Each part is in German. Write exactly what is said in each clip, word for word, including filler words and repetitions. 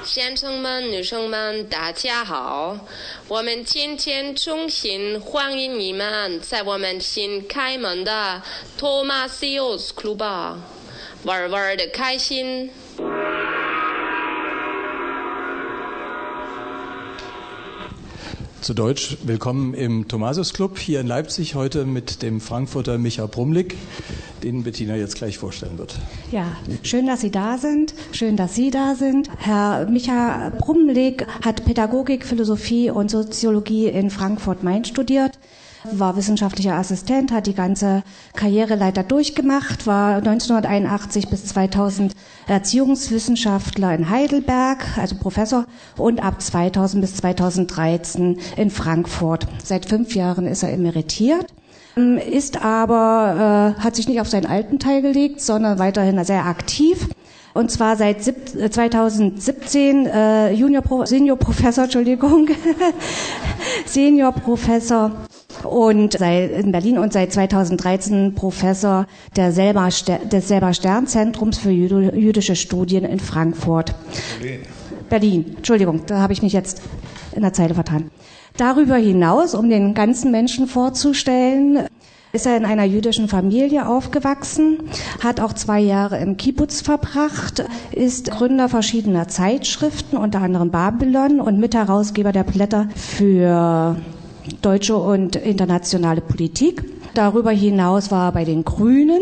先生们、女生们，大家好！我们今天衷心欢迎你们在我们新开门的 Thomasius Club 玩玩的开心。 Zu Deutsch, willkommen im Thomasius Club hier in Leipzig, heute mit dem Frankfurter Micha Brumlik, den Bettina jetzt gleich vorstellen wird. Ja, schön, dass Sie da sind, schön, dass Sie da sind. Herr Micha Brumlik hat Pädagogik, Philosophie und Soziologie in Frankfurt-Main studiert, war wissenschaftlicher Assistent, hat die ganze Karriereleiter durchgemacht, war neunzehnhunderteinundachtzig bis zweitausend Erziehungswissenschaftler in Heidelberg, also Professor, und ab zweitausend bis zweitausenddreizehn in Frankfurt. Seit fünf Jahren ist er emeritiert, ist aber, äh, hat sich nicht auf seinen alten Teil gelegt, sondern weiterhin sehr aktiv. Und zwar seit zweitausendsiebzehn äh, Junior Pro, Senior Professor, Entschuldigung, Senior Professor und seit, in Berlin und seit zweitausenddreizehn Professor der Selber, des Selber Sternzentrums für jüdische Studien in Frankfurt. Berlin. Berlin, Entschuldigung, da habe ich mich jetzt in der Zeile vertan. Darüber hinaus, um den ganzen Menschen vorzustellen, ist er in einer jüdischen Familie aufgewachsen, hat auch zwei Jahre im Kibbutz verbracht, ist Gründer verschiedener Zeitschriften, unter anderem Babylon, und Mitherausgeber der Blätter für deutsche und internationale Politik. Darüber hinaus war er bei den Grünen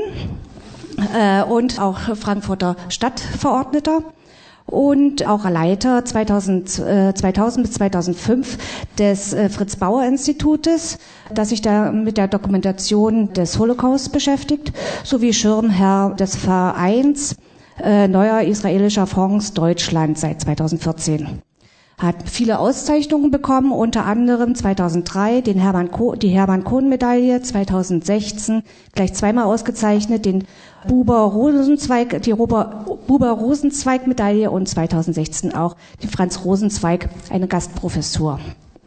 äh, und auch Frankfurter Stadtverordneter und auch Leiter zweitausend, äh, zweitausend bis zweitausendfünf des äh, Fritz-Bauer-Institutes, das sich da mit der Dokumentation des Holocaust beschäftigt, sowie Schirmherr des Vereins äh, Neuer Israelischer Fonds Deutschland seit zweitausendvierzehn. Hat viele Auszeichnungen bekommen, unter anderem zweitausenddrei den Hermann Kohn, die Hermann-Kohn-Medaille, zweitausendsechzehn gleich zweimal ausgezeichnet, den Buber-Rosenzweig, die Buber-Rosenzweig-Medaille und zweitausendsechzehn auch die Franz-Rosenzweig, eine Gastprofessur.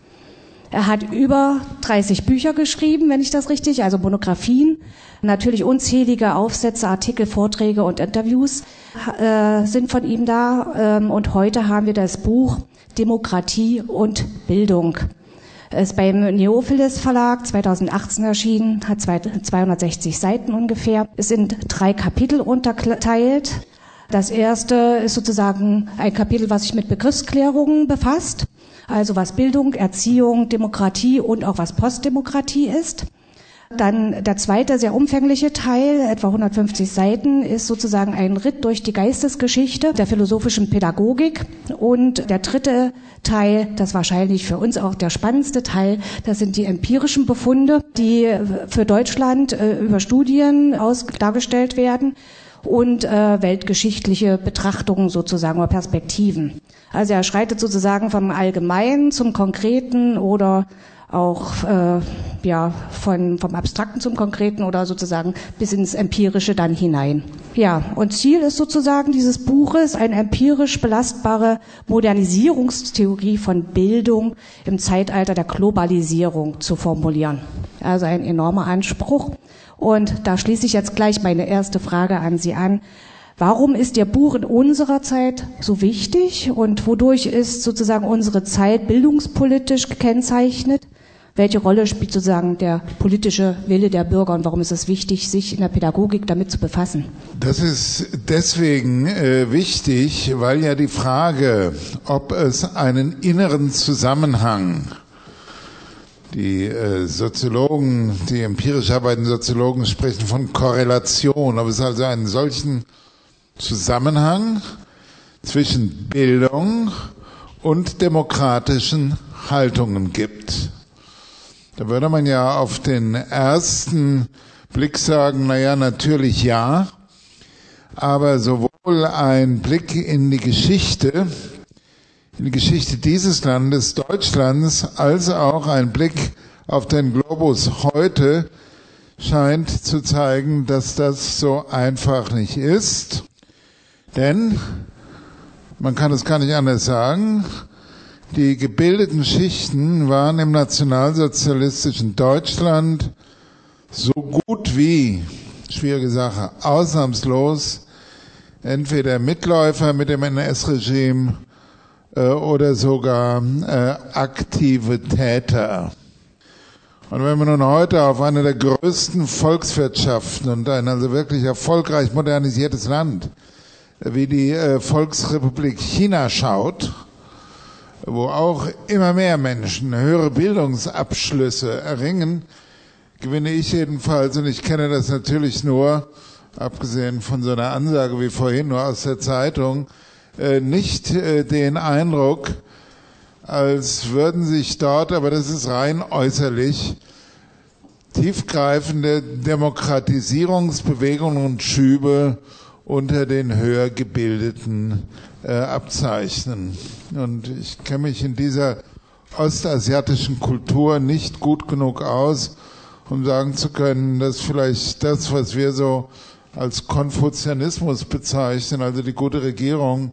Er hat über dreißig Bücher geschrieben, wenn ich das richtig, also Monographien, natürlich unzählige Aufsätze, Artikel, Vorträge und Interviews äh, sind von ihm da. Ähm, und heute haben wir das Buch Demokratie und Bildung. Es ist beim Neophilis Verlag zweitausendachtzehn erschienen, hat zweihundertsechzig Seiten ungefähr, ist in drei Kapitel unterteilt. Das erste ist sozusagen ein Kapitel, was sich mit Begriffsklärungen befasst, also was Bildung, Erziehung, Demokratie und auch was Postdemokratie ist. Dann der zweite, sehr umfängliche Teil, etwa hundertfünfzig Seiten, ist sozusagen ein Ritt durch die Geistesgeschichte der philosophischen Pädagogik. Und der dritte Teil, das wahrscheinlich für uns auch der spannendste Teil, das sind die empirischen Befunde, die für Deutschland äh, über Studien aus dargestellt werden und äh, weltgeschichtliche Betrachtungen sozusagen oder Perspektiven. Also er schreitet sozusagen vom Allgemeinen zum Konkreten oder auch äh, ja von vom Abstrakten zum Konkreten oder sozusagen bis ins Empirische dann hinein. Ja, und Ziel ist sozusagen dieses Buches, eine empirisch belastbare Modernisierungstheorie von Bildung im Zeitalter der Globalisierung zu formulieren. Also ein enormer Anspruch. Und da schließe ich jetzt gleich meine erste Frage an Sie an. Warum ist Ihr Buch in unserer Zeit so wichtig und wodurch ist sozusagen unsere Zeit bildungspolitisch gekennzeichnet? Welche Rolle spielt sozusagen der politische Wille der Bürger und warum ist es wichtig, sich in der Pädagogik damit zu befassen? Das ist deswegen äh, wichtig, weil ja die Frage, ob es einen inneren Zusammenhang, die äh, Soziologen, die empirisch arbeitenden Soziologen sprechen von Korrelation, ob es also einen solchen Zusammenhang zwischen Bildung und demokratischen Haltungen gibt. Da würde man ja auf den ersten Blick sagen, na ja, natürlich ja, aber sowohl ein Blick in die Geschichte, in die Geschichte dieses Landes, Deutschlands, als auch ein Blick auf den Globus heute scheint zu zeigen, dass das so einfach nicht ist. Denn, man kann es gar nicht anders sagen, die gebildeten Schichten waren im nationalsozialistischen Deutschland so gut wie, schwierige Sache, ausnahmslos entweder Mitläufer mit dem N S-Regime äh, oder sogar äh, aktive Täter. Und wenn man nun heute auf eine der größten Volkswirtschaften und ein also wirklich erfolgreich modernisiertes Land wie die äh, Volksrepublik China schaut, wo auch immer mehr Menschen höhere Bildungsabschlüsse erringen, gewinne ich jedenfalls, und ich kenne das natürlich nur, abgesehen von so einer Ansage wie vorhin, nur aus der Zeitung, äh, nicht äh, den Eindruck, als würden sich dort, aber das ist rein äußerlich, tiefgreifende Demokratisierungsbewegungen und Schübe unter den höher gebildeten äh, abzeichnen. Und ich kenne mich in dieser ostasiatischen Kultur nicht gut genug aus, um sagen zu können, dass vielleicht das, was wir so als Konfuzianismus bezeichnen, also die gute Regierung,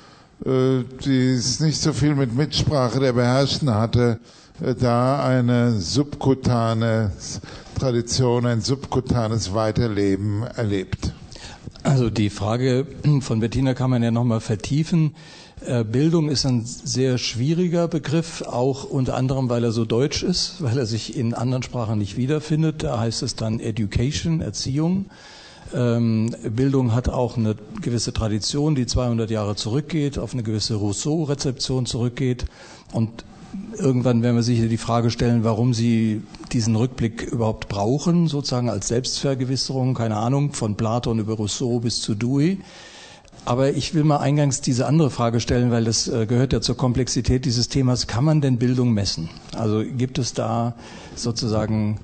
äh, die es nicht so viel mit Mitsprache der Beherrschten hatte, äh, da eine subkutane Tradition, ein subkutanes Weiterleben erlebt. Also die Frage von Bettina kann man ja nochmal vertiefen. Bildung ist ein sehr schwieriger Begriff, auch unter anderem, weil er so deutsch ist, weil er sich in anderen Sprachen nicht wiederfindet. Da heißt es dann Education, Erziehung. Ähm, Bildung hat auch eine gewisse Tradition, die zweihundert Jahre zurückgeht, auf eine gewisse Rousseau-Rezeption zurückgeht. Und irgendwann werden wir sicher die Frage stellen, warum Sie diesen Rückblick überhaupt brauchen, sozusagen als Selbstvergewisserung, keine Ahnung, von Platon über Rousseau bis zu Dewey. Aber ich will mal eingangs diese andere Frage stellen, weil das äh, gehört ja zur Komplexität dieses Themas. Kann man denn Bildung messen? Also gibt es da sozusagen,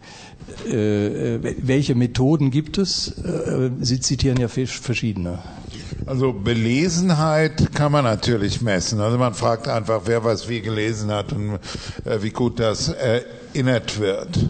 äh, welche Methoden gibt es? Äh, Sie zitieren ja verschiedene. Also Belesenheit kann man natürlich messen. Also man fragt einfach, wer was wie gelesen hat und äh, wie gut das erinnert wird.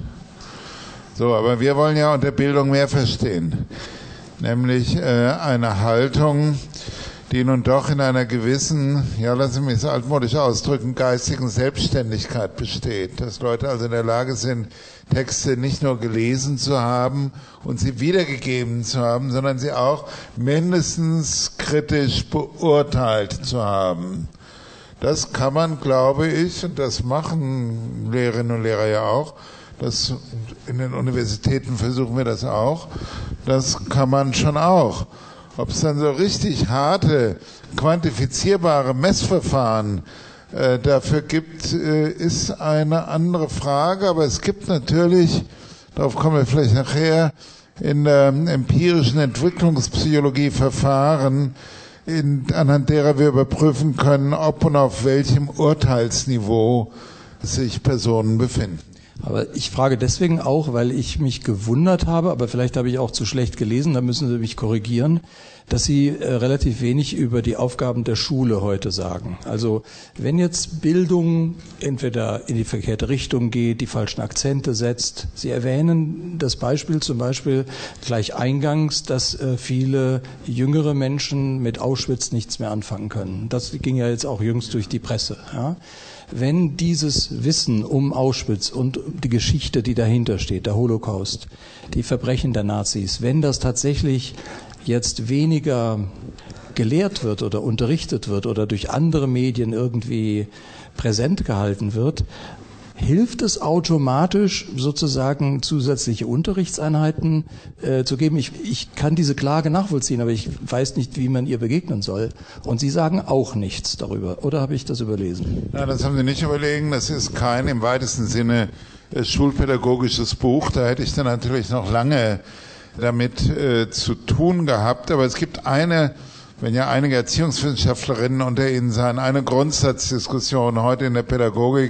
So, aber wir wollen ja unter Bildung mehr verstehen. Nämlich äh, eine Haltung, die nun doch in einer gewissen, ja lassen Sie mich es altmodisch ausdrücken, geistigen Selbstständigkeit besteht. Dass Leute also in der Lage sind, Texte nicht nur gelesen zu haben und sie wiedergegeben zu haben, sondern sie auch mindestens kritisch beurteilt zu haben. Das kann man, glaube ich, und das machen Lehrerinnen und Lehrer ja auch, das, in den Universitäten versuchen wir das auch, das kann man schon auch. Ob es dann so richtig harte, quantifizierbare Messverfahren äh, dafür gibt, äh, ist eine andere Frage. Aber es gibt natürlich, darauf kommen wir vielleicht nachher, in der empirischen Entwicklungspsychologie Verfahren, in, anhand derer wir überprüfen können, ob und auf welchem Urteilsniveau sich Personen befinden. Aber ich frage deswegen auch, weil ich mich gewundert habe, aber vielleicht habe ich auch zu schlecht gelesen, da müssen Sie mich korrigieren, dass Sie äh, relativ wenig über die Aufgaben der Schule heute sagen. Also wenn jetzt Bildung entweder in die verkehrte Richtung geht, die falschen Akzente setzt, Sie erwähnen das Beispiel zum Beispiel gleich eingangs, dass äh, viele jüngere Menschen mit Auschwitz nichts mehr anfangen können. Das ging ja jetzt auch jüngst durch die Presse, ja. Wenn dieses Wissen um Auschwitz und die Geschichte, die dahinter steht, der Holocaust, die Verbrechen der Nazis, wenn das tatsächlich jetzt weniger gelehrt wird oder unterrichtet wird oder durch andere Medien irgendwie präsent gehalten wird, hilft es automatisch, sozusagen zusätzliche Unterrichtseinheiten äh, zu geben? Ich, ich kann diese Klage nachvollziehen, aber ich weiß nicht, wie man ihr begegnen soll. Und Sie sagen auch nichts darüber. Oder habe ich das überlesen? Nein, das haben Sie nicht überlegen. Das ist kein im weitesten Sinne äh, schulpädagogisches Buch. Da hätte ich dann natürlich noch lange damit äh, zu tun gehabt. Aber es gibt eine, wenn ja einige Erziehungswissenschaftlerinnen unter Ihnen seien, eine Grundsatzdiskussion heute in der Pädagogik,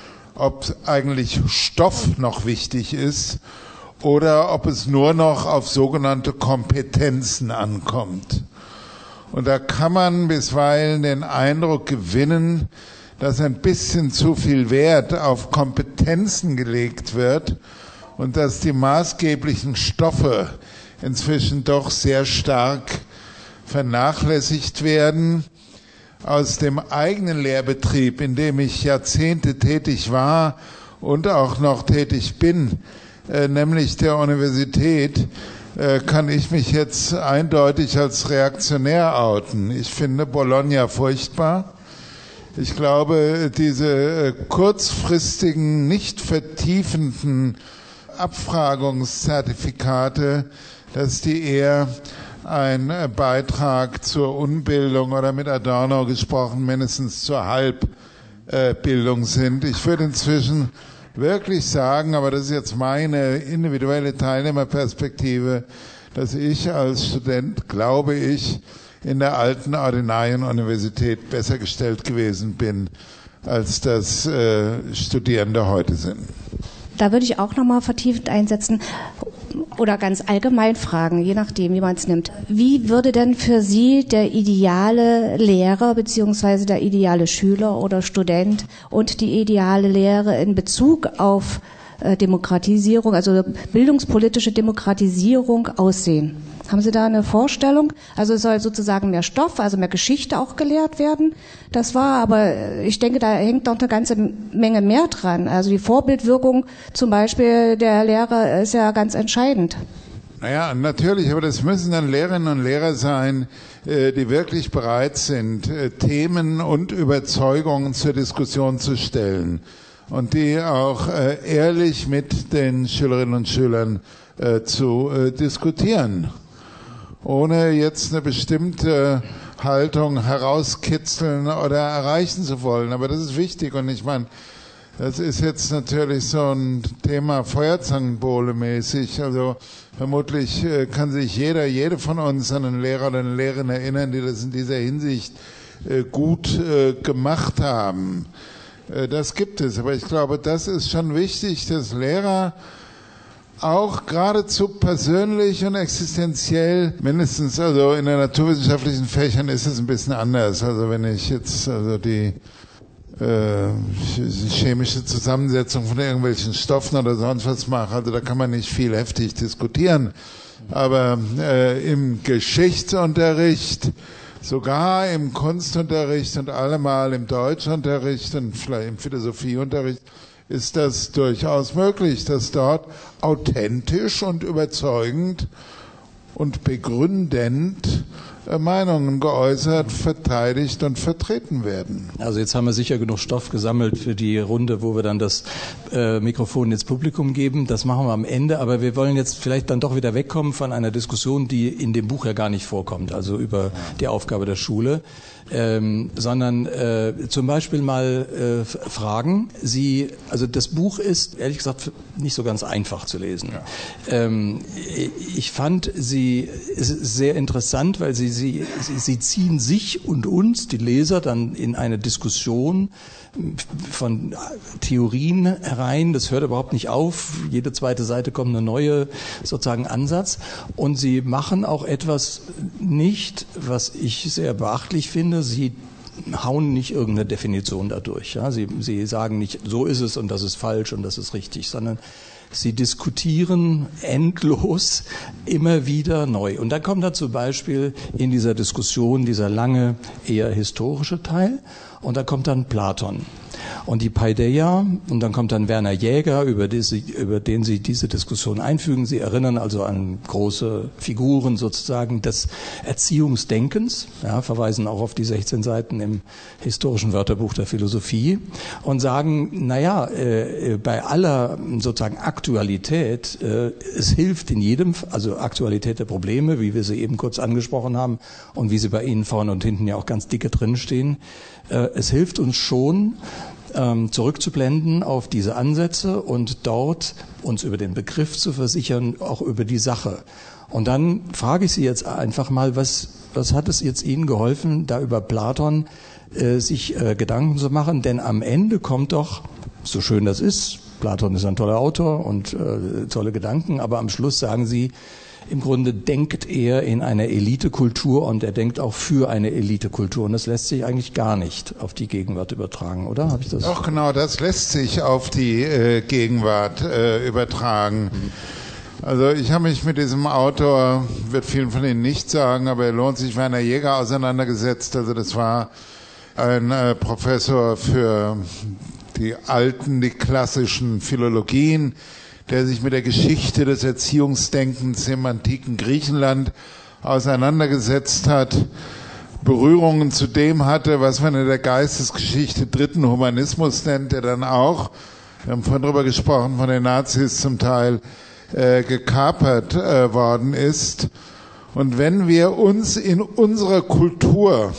ob eigentlich Stoff noch wichtig ist oder ob es nur noch auf sogenannte Kompetenzen ankommt. Und da kann man bisweilen den Eindruck gewinnen, dass ein bisschen zu viel Wert auf Kompetenzen gelegt wird und dass die maßgeblichen Stoffe inzwischen doch sehr stark vernachlässigt werden. Aus dem eigenen Lehrbetrieb, in dem ich Jahrzehnte tätig war und auch noch tätig bin, äh, nämlich der Universität, äh, kann ich mich jetzt eindeutig als reaktionär outen. Ich finde Bologna furchtbar. Ich glaube, diese kurzfristigen, nicht vertiefenden Abfragungszertifikate, dass die eher ein Beitrag zur Unbildung oder mit Adorno gesprochen mindestens zur Halbbildung sind. Ich würde inzwischen wirklich sagen, aber das ist jetzt meine individuelle Teilnehmerperspektive, dass ich als Student, glaube ich, in der alten Ordinarienuniversität besser gestellt gewesen bin, als das äh, Studierende heute sind. Da würde ich auch nochmal vertiefend einsetzen oder ganz allgemein fragen, je nachdem, wie man es nimmt. Wie würde denn für Sie der ideale Lehrer bzw. der ideale Schüler oder Student und die ideale Lehre in Bezug auf äh, Demokratisierung, also bildungspolitische Demokratisierung aussehen? Haben Sie da eine Vorstellung? Also es soll sozusagen mehr Stoff, also mehr Geschichte auch gelehrt werden. Das war, aber ich denke, da hängt noch eine ganze Menge mehr dran. Also die Vorbildwirkung zum Beispiel der Lehrer ist ja ganz entscheidend. Naja, natürlich, aber das müssen dann Lehrerinnen und Lehrer sein, die wirklich bereit sind, Themen und Überzeugungen zur Diskussion zu stellen und die auch ehrlich mit den Schülerinnen und Schülern zu diskutieren, ohne jetzt eine bestimmte Haltung herauskitzeln oder erreichen zu wollen. Aber das ist wichtig und ich meine, das ist jetzt natürlich so ein Thema Feuerzangenbowle-mäßig. Also vermutlich kann sich jeder, jede von uns an einen Lehrer oder eine Lehrerin erinnern, die das in dieser Hinsicht gut gemacht haben. Das gibt es. Aber ich glaube, das ist schon wichtig, dass Lehrer auch geradezu persönlich und existenziell, mindestens also in den naturwissenschaftlichen Fächern ist es ein bisschen anders. Also wenn ich jetzt also die äh, chemische Zusammensetzung von irgendwelchen Stoffen oder sonst was mache, also da kann man nicht viel heftig diskutieren. Aber äh, im Geschichtsunterricht, sogar im Kunstunterricht und allemal im Deutschunterricht und vielleicht im Philosophieunterricht ist das durchaus möglich, dass dort authentisch und überzeugend und begründend Meinungen geäußert, verteidigt und vertreten werden. Also jetzt haben wir sicher genug Stoff gesammelt für die Runde, wo wir dann das äh, Mikrofon ins Publikum geben. Das machen wir am Ende, aber wir wollen jetzt vielleicht dann doch wieder wegkommen von einer Diskussion, die in dem Buch ja gar nicht vorkommt, also über die Aufgabe der Schule. Ähm, sondern äh, zum Beispiel mal äh, fragen. Sie, also das Buch ist ehrlich gesagt nicht so ganz einfach zu lesen. Ja. Ähm, ich fand sie es ist sehr interessant, weil sie, sie sie sie ziehen sich und uns, die Leser, dann in eine Diskussion von Theorien herein. Das hört überhaupt nicht auf. Jede zweite Seite kommt eine neue sozusagen Ansatz. Und sie machen auch etwas nicht, was ich sehr beachtlich finde. Sie hauen nicht irgendeine Definition dadurch. Ja? Sie, sie sagen nicht, so ist es und das ist falsch und das ist richtig, sondern sie diskutieren endlos immer wieder neu. Und dann kommt da zum Beispiel in dieser Diskussion dieser lange, eher historische Teil. Und da kommt dann Platon und die Paideia und dann kommt dann Werner Jäger, über, die sie, über den Sie diese Diskussion einfügen. Sie erinnern also an große Figuren sozusagen des Erziehungsdenkens, ja, verweisen auch auf die sechzehn Seiten im historischen Wörterbuch der Philosophie und sagen, naja, äh, bei aller sozusagen Aktualität, äh, es hilft in jedem, also Aktualität der Probleme, wie wir sie eben kurz angesprochen haben und wie sie bei Ihnen vorne und hinten ja auch ganz dicke drinstehen, äh, es hilft uns schon, ähm, zurückzublenden auf diese Ansätze und dort uns über den Begriff zu versichern, auch über die Sache. Und dann frage ich Sie jetzt einfach mal, was, was hat es jetzt Ihnen geholfen, da über Platon äh, sich äh, Gedanken zu machen? Denn am Ende kommt doch, so schön das ist, Platon ist ein toller Autor und äh, tolle Gedanken, aber am Schluss sagen Sie, im Grunde denkt er in einer Elitekultur und er denkt auch für eine Elitekultur. Und das lässt sich eigentlich gar nicht auf die Gegenwart übertragen, oder? Habe ich das? Doch, genau, das lässt sich auf die äh, Gegenwart äh, übertragen. Mhm. Also ich habe mich mit diesem Autor, wird vielen von Ihnen nicht sagen, aber er lohnt sich, Werner Jäger auseinandergesetzt. Also das war ein äh, Professor für die alten, die klassischen Philologien, der sich mit der Geschichte des Erziehungsdenkens im antiken Griechenland auseinandergesetzt hat. Berührungen zu dem hatte, was man in der Geistesgeschichte dritten Humanismus nennt, der dann auch, wir haben vorhin drüber gesprochen, von den Nazis zum Teil äh, gekapert äh, worden ist. Und wenn wir uns in unserer Kultur,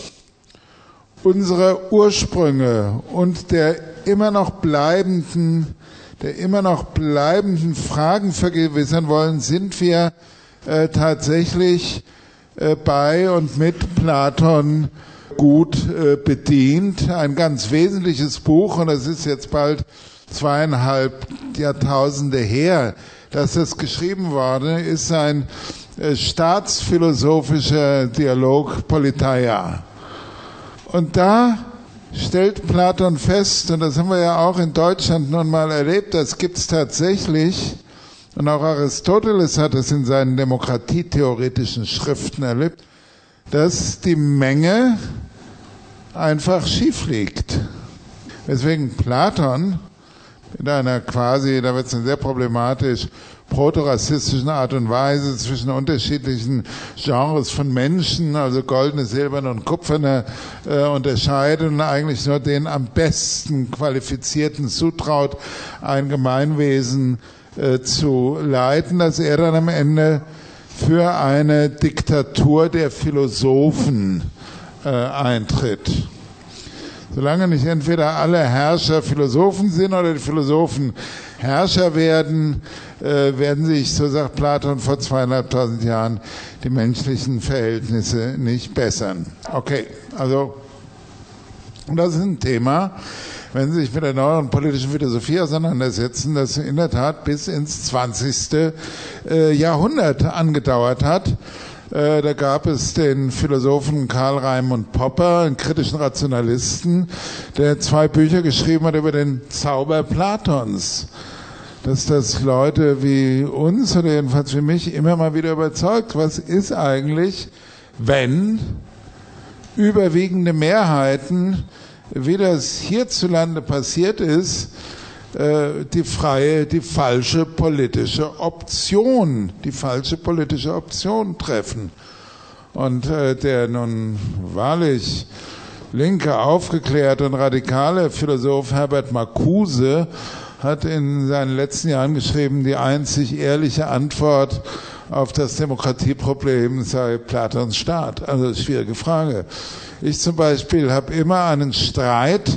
unsere Ursprünge und der immer noch bleibenden, der immer noch bleibenden Fragen vergewissern wollen, sind wir äh, tatsächlich äh, bei und mit Platon gut äh, bedient. Ein ganz wesentliches Buch, und das ist jetzt bald zweieinhalb Jahrtausende her, dass das geschrieben worden ist, ein äh, staatsphilosophischer Dialog Politeia. Und da stellt Platon fest, und das haben wir ja auch in Deutschland nun mal erlebt, das gibt es tatsächlich, und auch Aristoteles hat es in seinen demokratietheoretischen Schriften erlebt, dass die Menge einfach schief liegt. Weswegen Platon in einer quasi, da wird es dann sehr problematisch, protorassistischen Art und Weise zwischen unterschiedlichen Genres von Menschen, also goldene, silberne und kupferne, äh, unterscheidet und eigentlich nur den am besten Qualifizierten zutraut, ein Gemeinwesen äh, zu leiten, dass er dann am Ende für eine Diktatur der Philosophen äh, eintritt. Solange nicht entweder alle Herrscher Philosophen sind oder die Philosophen Herrscher werden, äh, werden sich, so sagt Platon vor zweieinhalbtausend Jahren, die menschlichen Verhältnisse nicht bessern. Okay, also, und das ist ein Thema, wenn Sie sich mit der neueren politischen Philosophie auseinandersetzen, das in der Tat bis ins zwanzigste Äh, Jahrhundert angedauert hat. Äh, da gab es den Philosophen Karl Raimund Popper, einen kritischen Rationalisten, der zwei Bücher geschrieben hat über den Zauber Platons. Dass das Leute wie uns oder jedenfalls wie mich immer mal wieder überzeugt, was ist eigentlich, wenn überwiegende Mehrheiten, wie das hierzulande passiert ist, die freie, die falsche politische Option, die falsche politische Option treffen. Und äh, der nun wahrlich linke, aufgeklärte und radikale Philosoph Herbert Marcuse hat in seinen letzten Jahren geschrieben, die einzig ehrliche Antwort auf das Demokratieproblem sei Platons Staat. Also schwierige Frage. Ich zum Beispiel habe immer einen Streit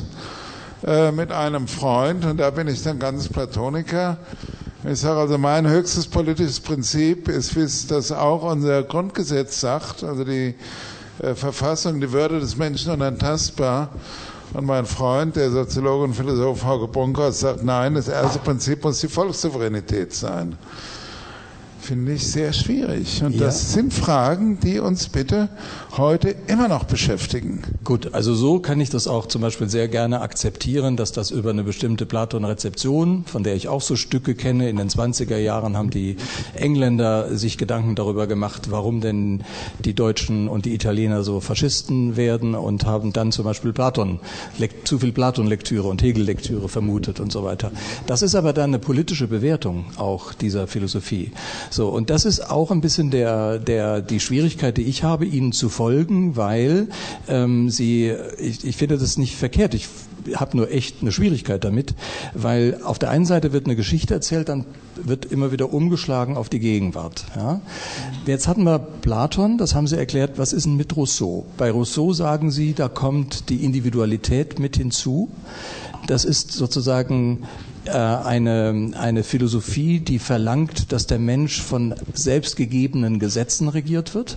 mit einem Freund, und da bin ich dann ganz Platoniker. Ich sage also, mein höchstes politisches Prinzip ist, wie es das auch unser Grundgesetz sagt, also die äh, Verfassung, die Würde des Menschen unantastbar. Und mein Freund, der Soziologe und Philosoph Hauke Bunkers, sagt, nein, das erste Prinzip muss die Volkssouveränität sein. Finde ich sehr schwierig. Und ja, das sind Fragen, die uns bitte heute immer noch beschäftigen. Gut, also so kann ich das auch zum Beispiel sehr gerne akzeptieren, dass das über eine bestimmte Platon-Rezeption, von der ich auch so Stücke kenne, in den zwanziger Jahren haben die Engländer sich Gedanken darüber gemacht, warum denn die Deutschen und die Italiener so Faschisten werden, und haben dann zum Beispiel Platon, zu viel Platon-Lektüre und Hegel-Lektüre vermutet und so weiter. Das ist aber dann eine politische Bewertung auch dieser Philosophie. So, und das ist auch ein bisschen der, der, die Schwierigkeit, die ich habe, Ihnen zu folgen, weil ähm, Sie, ich, ich finde das nicht verkehrt, ich habe nur echt eine Schwierigkeit damit, weil auf der einen Seite wird eine Geschichte erzählt, dann wird immer wieder umgeschlagen auf die Gegenwart. Ja? Jetzt hatten wir Platon, das haben Sie erklärt, was ist denn mit Rousseau? Bei Rousseau sagen Sie, da kommt die Individualität mit hinzu. Das ist sozusagen eine, eine Philosophie, die verlangt, dass der Mensch von selbstgegebenen Gesetzen regiert wird.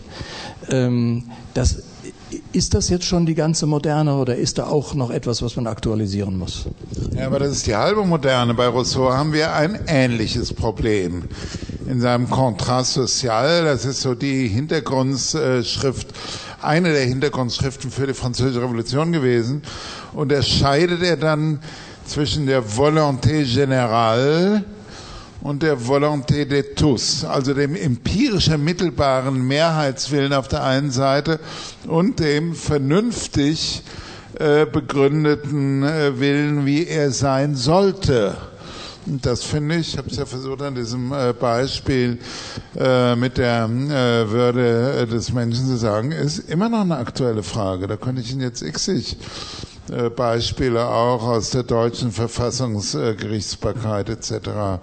Das, ist das jetzt schon die ganze Moderne oder ist da auch noch etwas, was man aktualisieren muss? Ja, aber das ist die halbe Moderne. Bei Rousseau haben wir ein ähnliches Problem. In seinem Contrat social, das ist so die Hintergrundschrift, eine der Hintergrundschriften für die Französische Revolution gewesen, unterscheidet er dann zwischen der Volonté générale und der Volonté de tous, also dem empirischen mittelbaren Mehrheitswillen auf der einen Seite und dem vernünftig äh, begründeten äh, Willen, wie er sein sollte. Das finde ich, ich habe es ja versucht an diesem äh, Beispiel äh, mit der äh, Würde des Menschen zu sagen, ist immer noch eine aktuelle Frage. Da könnte ich Ihnen jetzt xig äh, Beispiele auch aus der deutschen Verfassungsgerichtsbarkeit äh, et cetera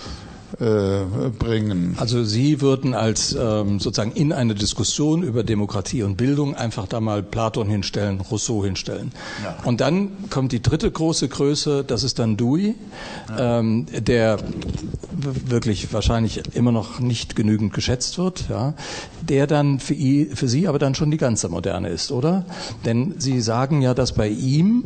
bringen. Also Sie würden als ähm, sozusagen in eine Diskussion über Demokratie und Bildung einfach da mal Platon hinstellen, Rousseau hinstellen. Ja. Und dann kommt die dritte große Größe, das ist dann Dewey, ja. ähm, der wirklich wahrscheinlich immer noch nicht genügend geschätzt wird, ja, der dann für, ihn, für Sie aber dann schon die ganze Moderne ist, oder? Denn Sie sagen ja, dass bei ihm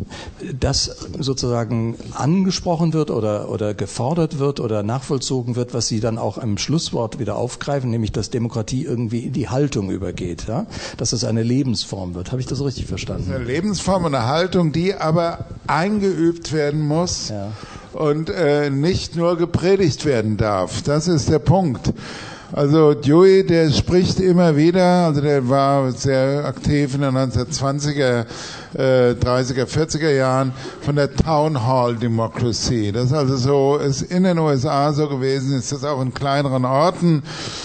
das sozusagen angesprochen wird oder, oder gefordert wird oder nachvollzogen wird, was Sie dann auch im Schlusswort wieder aufgreifen, nämlich dass Demokratie irgendwie in die Haltung übergeht, ja? Dass es eine Lebensform wird. Habe ich das richtig verstanden? Eine Lebensform und eine Haltung, die aber eingeübt werden muss, ja, und äh, nicht nur gepredigt werden darf. Das ist der Punkt. Also Dewey, der spricht immer wieder, also der war sehr aktiv in den neunzehnhundertzwanziger, äh, dreißiger, vierziger Jahren von der Town Hall Democracy. Das ist also so, ist in den U S A so gewesen, ist das auch in kleineren Orten,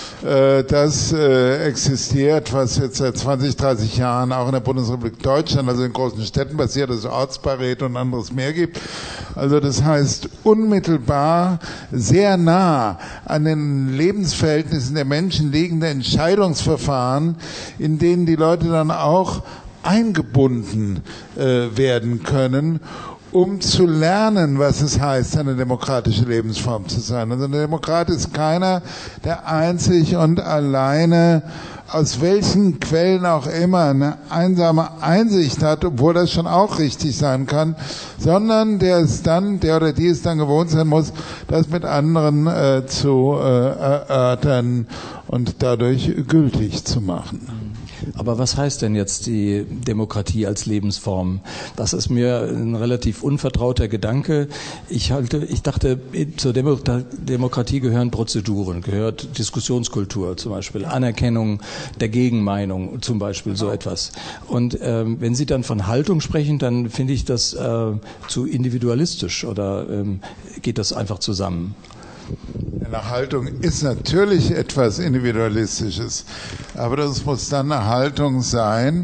äh, das äh, existiert, was jetzt seit zwanzig, dreißig Jahren auch in der Bundesrepublik Deutschland, also in großen Städten passiert, dass es Ortsbeiräte und anderes mehr gibt. Also das heißt, unmittelbar sehr nah an den Lebensverhältnissen der Menschen liegende Entscheidungsverfahren, in denen die Leute dann auch eingebunden äh, werden können, um zu lernen, was es heißt, eine demokratische Lebensform zu sein. Also ein Demokrat ist keiner, der einzig und alleine, aus welchen Quellen auch immer, eine einsame Einsicht hat, obwohl das schon auch richtig sein kann, sondern der es dann, der oder die es dann gewohnt sein muss, das mit anderen äh, zu äh, erörtern und dadurch gültig zu machen. Aber was heißt denn jetzt die Demokratie als Lebensform? Das ist mir ein relativ unvertrauter Gedanke. Ich halte, ich dachte, zur Demo- Demokratie gehören Prozeduren, gehört Diskussionskultur zum Beispiel, Anerkennung der Gegenmeinung zum Beispiel, so etwas. Und ähm, wenn Sie dann von Haltung sprechen, dann finde ich das äh, zu individualistisch oder ähm, geht das einfach zusammen? Eine Haltung ist natürlich etwas Individualistisches, aber das muss dann eine Haltung sein,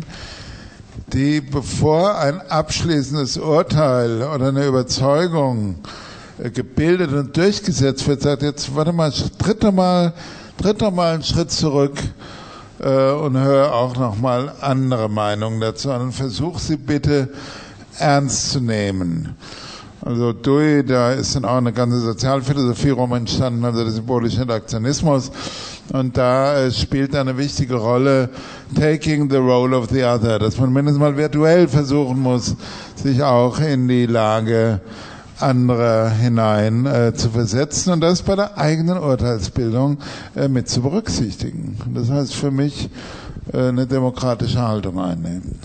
die, bevor ein abschließendes Urteil oder eine Überzeugung gebildet und durchgesetzt wird, sagt, jetzt warte mal, tritt doch mal, tritt doch mal einen Schritt zurück äh, und hör auch noch mal andere Meinungen dazu an und versuch sie bitte ernst zu nehmen. Also Dewey, da ist dann auch eine ganze Sozialphilosophie rum entstanden, also der symbolische Interaktionismus. Und da äh, spielt eine wichtige Rolle taking the role of the other, dass man mindestens mal virtuell versuchen muss, sich auch in die Lage anderer hinein äh, zu versetzen und das bei der eigenen Urteilsbildung äh, mit zu berücksichtigen. Das heißt für mich äh, eine demokratische Haltung einnehmen.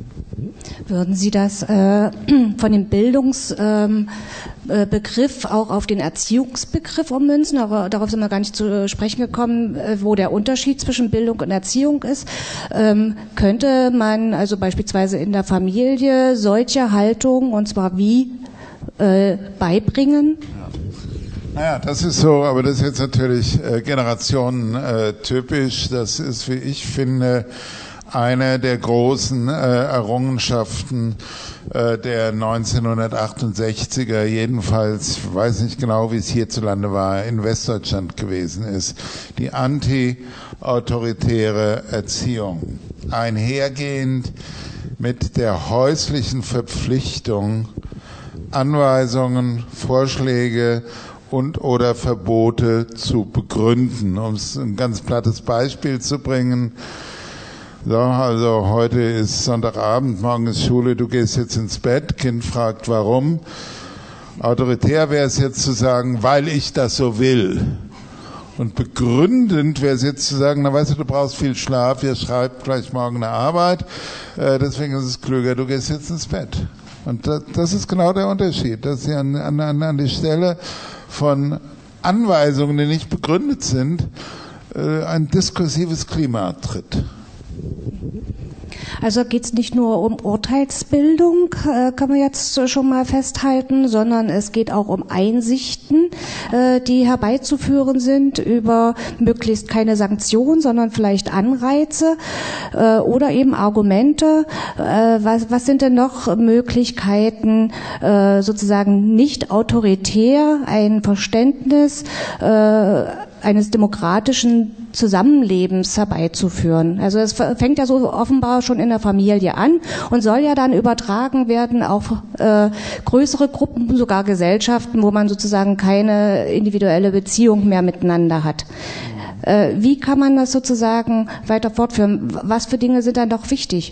Würden Sie das äh, von dem Bildungsbegriff ähm, äh, auch auf den Erziehungsbegriff ummünzen? Aber darauf sind wir gar nicht zu sprechen gekommen, äh, wo der Unterschied zwischen Bildung und Erziehung ist. Ähm, könnte man also beispielsweise in der Familie solche Haltungen, und zwar wie, äh, beibringen? Naja, das ist so, aber das ist jetzt natürlich äh, generationentypisch. Das ist, wie ich finde, eine der großen äh, Errungenschaften äh, der neunzehnhundertachtundsechziger, jedenfalls, ich weiß nicht genau, wie es hierzulande war, in Westdeutschland gewesen ist, die anti-autoritäre Erziehung, einhergehend mit der häuslichen Verpflichtung, Anweisungen, Vorschläge und oder Verbote zu begründen. Um es ein ganz plattes Beispiel zu bringen, so, also heute ist Sonntagabend, morgen ist Schule, du gehst jetzt ins Bett, Kind fragt warum. Autoritär wäre es jetzt zu sagen, weil ich das so will. Und begründend wäre es jetzt zu sagen, na weißt du, du brauchst viel Schlaf, ihr schreibt gleich morgen eine Arbeit, äh, deswegen ist es klüger, du gehst jetzt ins Bett. Und das, das ist genau der Unterschied, dass sie an, an, an die Stelle von Anweisungen, die nicht begründet sind, äh, ein diskursives Klima tritt. Also geht es nicht nur um Urteilsbildung, äh, kann man jetzt schon mal festhalten, sondern es geht auch um Einsichten, äh, die herbeizuführen sind über möglichst keine Sanktionen, sondern vielleicht Anreize äh, oder eben Argumente. Äh, was, was sind denn noch Möglichkeiten, äh, sozusagen nicht autoritär ein Verständnis äh, eines demokratischen Zusammenlebens herbeizuführen. Also es fängt ja so offenbar schon in der Familie an und soll ja dann übertragen werden auf äh, größere Gruppen, sogar Gesellschaften, wo man sozusagen keine individuelle Beziehung mehr miteinander hat. Äh, wie kann man das sozusagen weiter fortführen? Was für Dinge sind dann doch wichtig?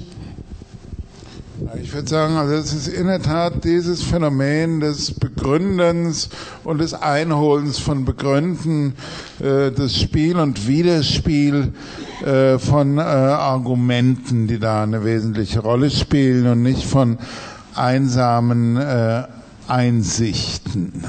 Ich würde sagen, also es ist in der Tat dieses Phänomen des Begründens und des Einholens von Begründen, äh, das Spiel und Widerspiel äh, von äh, Argumenten, die da eine wesentliche Rolle spielen und nicht von einsamen äh, Einsichten.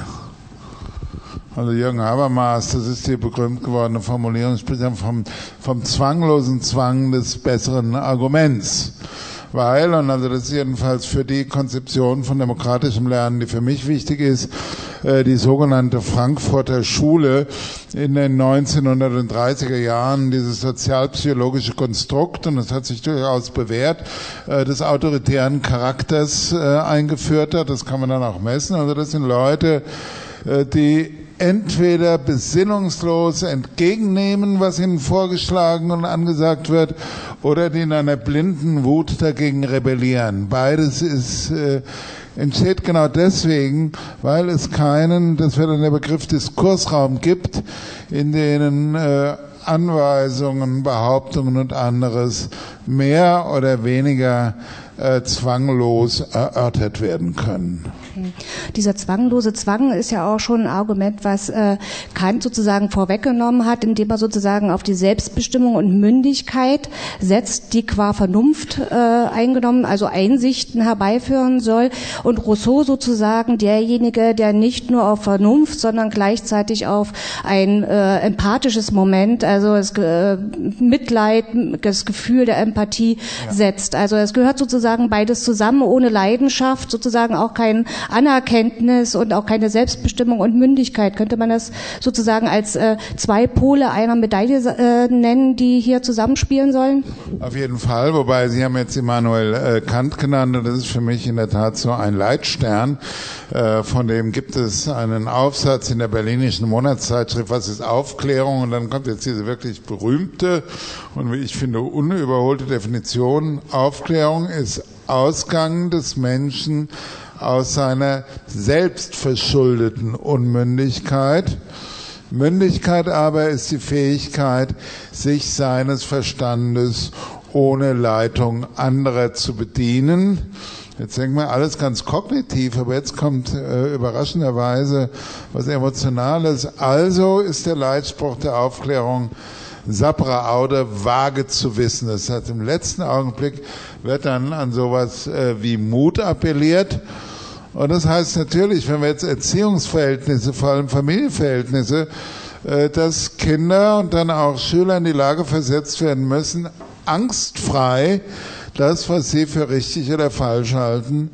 Also Jürgen Habermas, das ist die berühmt gewordene Formulierung, spricht vom, vom zwanglosen Zwang des besseren Arguments. Weil, und also das ist jedenfalls für die Konzeption von demokratischem Lernen, die für mich wichtig ist, äh, die sogenannte Frankfurter Schule in den neunzehnhundertdreißiger Jahren, dieses sozialpsychologische Konstrukt, und das hat sich durchaus bewährt, äh, des autoritären Charakters äh, eingeführt hat. Das kann man dann auch messen. Also das sind Leute, äh, die entweder besinnungslos entgegennehmen, was ihnen vorgeschlagen und angesagt wird, oder die in einer blinden Wut dagegen rebellieren. Beides ist, äh, entsteht genau deswegen, weil es keinen, das wäre dann der Begriff Diskursraum gibt, in denen äh, Anweisungen, Behauptungen und anderes mehr oder weniger äh, zwanglos erörtert werden können. Dieser zwanglose Zwang ist ja auch schon ein Argument, was äh, Kant sozusagen vorweggenommen hat, indem er sozusagen auf die Selbstbestimmung und Mündigkeit setzt, die qua Vernunft äh, eingenommen, also Einsichten herbeiführen soll. Und Rousseau sozusagen derjenige, der nicht nur auf Vernunft, sondern gleichzeitig auf ein äh, empathisches Moment, also das äh, Mitleid, das Gefühl der Empathie ja. setzt. Also es gehört sozusagen beides zusammen, ohne Leidenschaft, sozusagen auch kein Anerkenntnis und auch keine Selbstbestimmung und Mündigkeit. Könnte man das sozusagen als äh, zwei Pole einer Medaille äh, nennen, die hier zusammenspielen sollen? Auf jeden Fall, wobei Sie haben jetzt Immanuel äh, Kant genannt, und das ist für mich in der Tat so ein Leitstern. Äh, von dem gibt es einen Aufsatz in der Berlinischen Monatszeitschrift, was ist Aufklärung? Und dann kommt jetzt diese wirklich berühmte und wie ich finde unüberholte Definition. Aufklärung ist Ausgang des Menschen aus seiner selbstverschuldeten Unmündigkeit. Mündigkeit aber ist die Fähigkeit, sich seines Verstandes ohne Leitung anderer zu bedienen. Jetzt denken wir alles ganz kognitiv, aber jetzt kommt äh, überraschenderweise was Emotionales. Also ist der Leitspruch der Aufklärung Sapere aude, vage zu wissen. Das heißt, im letzten Augenblick wird dann an sowas äh, wie Mut appelliert. Und das heißt natürlich, wenn wir jetzt Erziehungsverhältnisse, vor allem Familienverhältnisse, äh, dass Kinder und dann auch Schüler in die Lage versetzt werden müssen, angstfrei das, was sie für richtig oder falsch halten,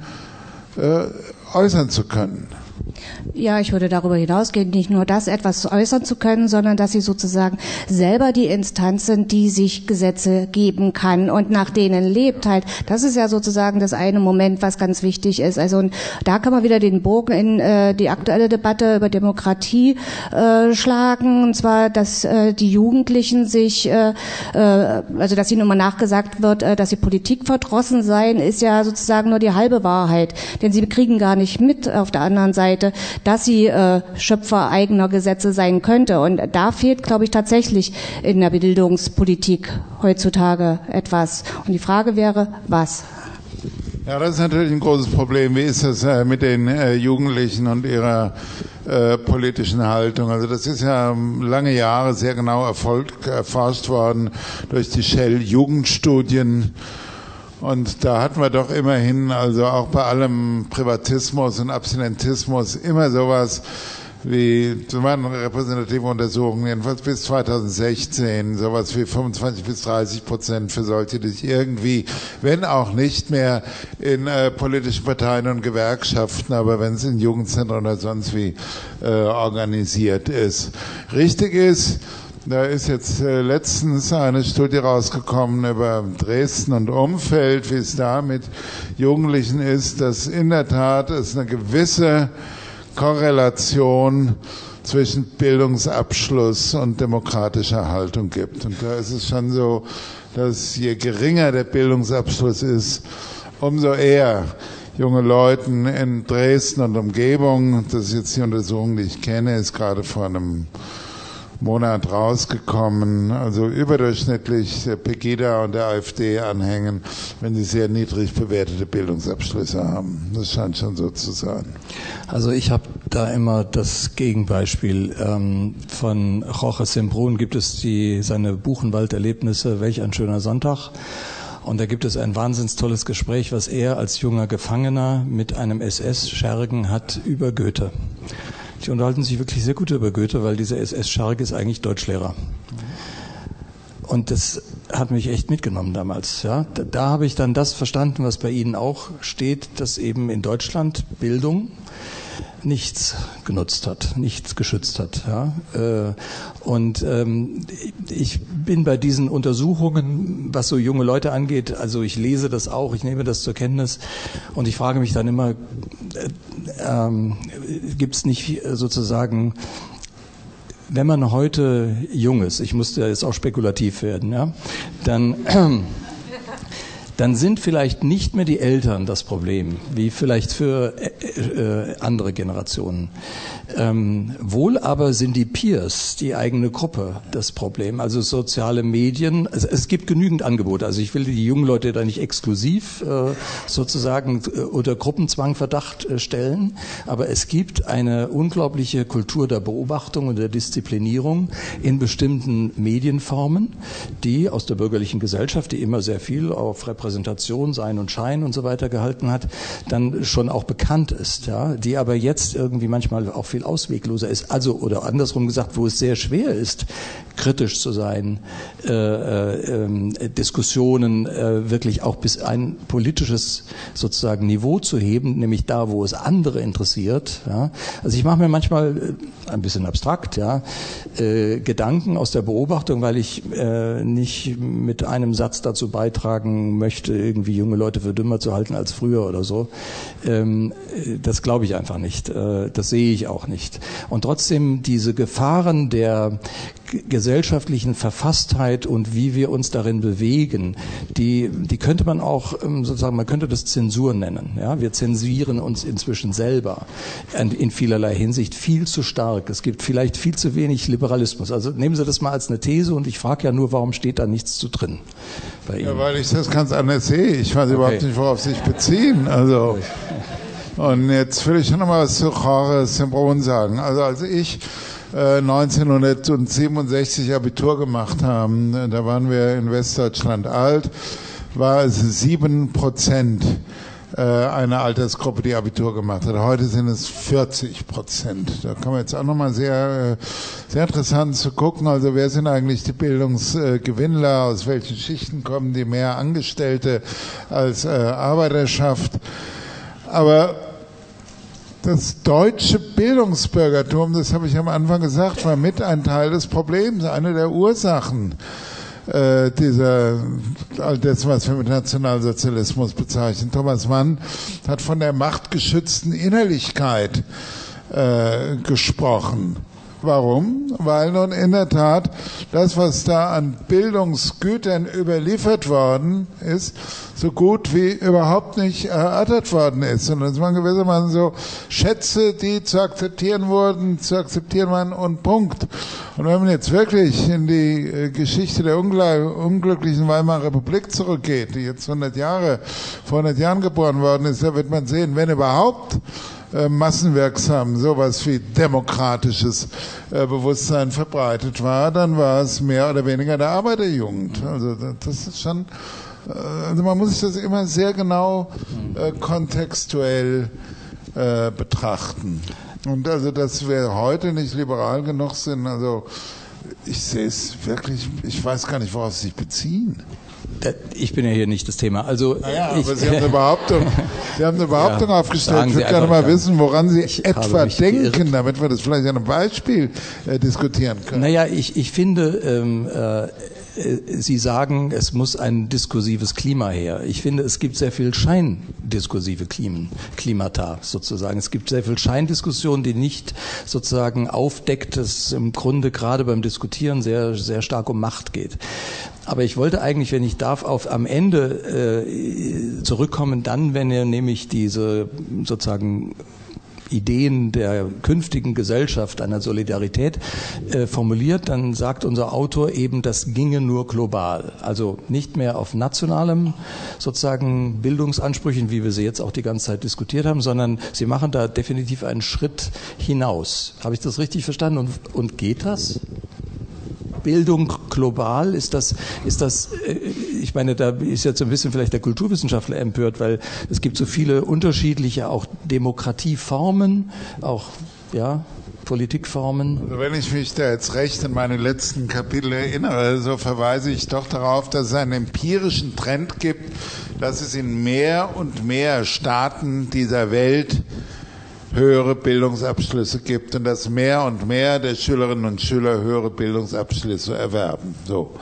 äh, äußern zu können. Ja, ich würde darüber hinausgehen, nicht nur das etwas äußern zu können, sondern dass sie sozusagen selber die Instanz sind, die sich Gesetze geben kann und nach denen lebt halt. Das ist ja sozusagen das eine Moment, was ganz wichtig ist. Also und da kann man wieder den Bogen in äh, die aktuelle Debatte über Demokratie äh, schlagen, und zwar, dass äh, die Jugendlichen sich, äh, äh, also dass ihnen immer nachgesagt wird, äh, dass sie Politik verdrossen seien, ist ja sozusagen nur die halbe Wahrheit, denn sie kriegen gar nicht mit auf der anderen Seite, dass sie äh, Schöpfer eigener Gesetze sein könnte. Und da fehlt, glaube ich, tatsächlich in der Bildungspolitik heutzutage etwas. Und die Frage wäre, was? Ja, das ist natürlich ein großes Problem. Wie ist das äh, mit den äh, Jugendlichen und ihrer äh, politischen Haltung? Also das ist ja lange Jahre sehr genau erfolgt, erforscht worden durch die Shell-Jugendstudien. Und da hatten wir doch immerhin, also auch bei allem Privatismus und Abstinentismus, immer sowas wie, das waren repräsentative Untersuchungen, jedenfalls bis zweitausendsechzehn, sowas wie fünfundzwanzig bis dreißig Prozent für solche, die sich irgendwie, wenn auch nicht mehr in äh, politischen Parteien und Gewerkschaften, aber wenn es in Jugendzentren oder sonst wie äh, organisiert ist. Richtig ist, da ist jetzt äh, letztens eine Studie rausgekommen über Dresden und Umfeld, wie es da mit Jugendlichen ist, dass in der Tat es eine gewisse Korrelation zwischen Bildungsabschluss und demokratischer Haltung gibt. Und da ist es schon so, dass je geringer der Bildungsabschluss ist, umso eher junge Leuten in Dresden und Umgebung, das ist jetzt die Untersuchung, die ich kenne, ist gerade vor einem Monat rausgekommen, also überdurchschnittlich der Pegida und der AfD anhängen, wenn sie sehr niedrig bewertete Bildungsabschlüsse haben. Das scheint schon so zu sein. Also ich habe da immer das Gegenbeispiel. Ähm, von Jorge Sembrún gibt es die, seine Buchenwald-Erlebnisse, welch ein schöner Sonntag. Und da gibt es ein wahnsinns tolles Gespräch, was er als junger Gefangener mit einem S S-Schergen hat über Goethe. Die unterhalten sich wirklich sehr gut über Goethe, weil dieser S S-Scherge ist eigentlich Deutschlehrer. Und das hat mich echt mitgenommen damals. Ja, da, da habe ich dann das verstanden, was bei Ihnen auch steht, dass eben in Deutschland Bildung nichts genutzt hat, nichts geschützt hat. Ja? Und ähm, ich bin bei diesen Untersuchungen, was so junge Leute angeht, also ich lese das auch, ich nehme das zur Kenntnis und ich frage mich dann immer, äh, ähm, gibt es nicht sozusagen, wenn man heute jung ist, ich musste ja jetzt auch spekulativ werden, ja, dann äh, dann sind vielleicht nicht mehr die Eltern das Problem, wie vielleicht für äh, andere Generationen. Ähm, wohl aber sind die Peers, die eigene Gruppe, das Problem. Also soziale Medien, also es gibt genügend Angebote. Also ich will die jungen Leute da nicht exklusiv äh, sozusagen äh, unter Gruppenzwang Verdacht äh, stellen, aber es gibt eine unglaubliche Kultur der Beobachtung und der Disziplinierung in bestimmten Medienformen, die aus der bürgerlichen Gesellschaft, die immer sehr viel auf Repräsentation, Sein und Schein und so weiter gehalten hat, dann schon auch bekannt ist, ja, die aber jetzt irgendwie manchmal auch viel auswegloser ist. Also, oder andersrum gesagt, wo es sehr schwer ist, kritisch zu sein, äh, äh, Diskussionen äh, wirklich auch bis ein politisches sozusagen Niveau zu heben, nämlich da, wo es andere interessiert. Ja. Also ich mache mir manchmal äh, ein bisschen abstrakt, ja, äh, Gedanken aus der Beobachtung, weil ich äh, nicht mit einem Satz dazu beitragen möchte, irgendwie junge Leute für dümmer zu halten als früher oder so. Ähm, das glaube ich einfach nicht. Äh, das sehe ich auch nicht. Und trotzdem diese Gefahren der gesellschaftlichen Verfasstheit und wie wir uns darin bewegen, die, die könnte man auch sozusagen, man könnte das Zensur nennen. Ja, wir zensieren uns inzwischen selber in vielerlei Hinsicht viel zu stark. Es gibt vielleicht viel zu wenig Liberalismus. Also nehmen Sie das mal als eine These und ich frage ja nur, warum steht da nichts zu drin bei Ihnen? Ja, weil ich das ganz anders sehe. Ich weiß okay. überhaupt nicht, worauf Sie sich beziehen. Also und jetzt will ich schon noch mal was zu Jorge Sembrún sagen. Also als ich neunzehnhundertsiebenundsechzig Abitur gemacht haben, da waren wir in Westdeutschland alt, war es sieben Prozent eine Altersgruppe, die Abitur gemacht hat. Heute sind es vierzig Prozent. Da kann man jetzt auch nochmal sehr, sehr interessant zu gucken. Also wer sind eigentlich die Bildungsgewinnler? Aus welchen Schichten kommen die? Mehr Angestellte als Arbeiterschaft? Aber das deutsche Bildungsbürgertum, das habe ich am Anfang gesagt, war mit ein Teil des Problems, eine der Ursachen äh, dieser, all das, was wir mit Nationalsozialismus bezeichnen. Thomas Mann hat von der machtgeschützten Innerlichkeit äh, gesprochen. Warum? Weil nun in der Tat das, was da an Bildungsgütern überliefert worden ist, so gut wie überhaupt nicht erörtert worden ist. Und es waren gewissermaßen so Schätze, die zu akzeptieren wurden, zu akzeptieren waren und Punkt. Und wenn man jetzt wirklich in die Geschichte der unglücklichen Weimarer Republik zurückgeht, die jetzt hundert Jahre, vor hundert Jahren geboren worden ist, da wird man sehen, wenn überhaupt massenwirksam sowas wie demokratisches äh, Bewusstsein verbreitet war, dann war es mehr oder weniger der Arbeiterjugend. Also das ist schon, äh, also man muss sich das immer sehr genau äh, kontextuell äh, betrachten. Und also, dass wir heute nicht liberal genug sind, also ich sehe es wirklich, ich weiß gar nicht, worauf Sie sich beziehen. Ich bin ja hier nicht das Thema. Also, naja, ich, aber Sie haben eine Behauptung, Sie haben eine Behauptung ja, aufgestellt. Ich würde gerne mal wissen, woran Sie ich etwa denken, geirrt. Damit wir das vielleicht an einem Beispiel äh, diskutieren können. Naja, ich, ich finde, ähm, äh, Sie sagen, es muss ein diskursives Klima her. Ich finde, es gibt sehr viel scheindiskursive Klimen, Klimata sozusagen. Es gibt sehr viel Scheindiskussion, die nicht sozusagen aufdeckt, dass es im Grunde gerade beim Diskutieren sehr, sehr stark um Macht geht. Aber ich wollte eigentlich, wenn ich darf, auf am Ende äh, zurückkommen, dann, wenn er nämlich diese sozusagen Ideen der künftigen Gesellschaft, einer Solidarität äh, formuliert, dann sagt unser Autor eben, das ginge nur global. Also nicht mehr auf nationalem sozusagen Bildungsansprüchen, wie wir sie jetzt auch die ganze Zeit diskutiert haben, sondern sie machen da definitiv einen Schritt hinaus. Habe ich das richtig verstanden? Und, und geht das? Bildung global, ist das, ist das, ich meine, da ist jetzt ein bisschen vielleicht der Kulturwissenschaftler empört, weil es gibt so viele unterschiedliche auch Demokratieformen, auch, ja, Politikformen. Also wenn ich mich da jetzt recht in meine letzten Kapitel erinnere, so verweise ich doch darauf, dass es einen empirischen Trend gibt, dass es in mehr und mehr Staaten dieser Welt höhere Bildungsabschlüsse gibt und dass mehr und mehr der Schülerinnen und Schüler höhere Bildungsabschlüsse erwerben. So.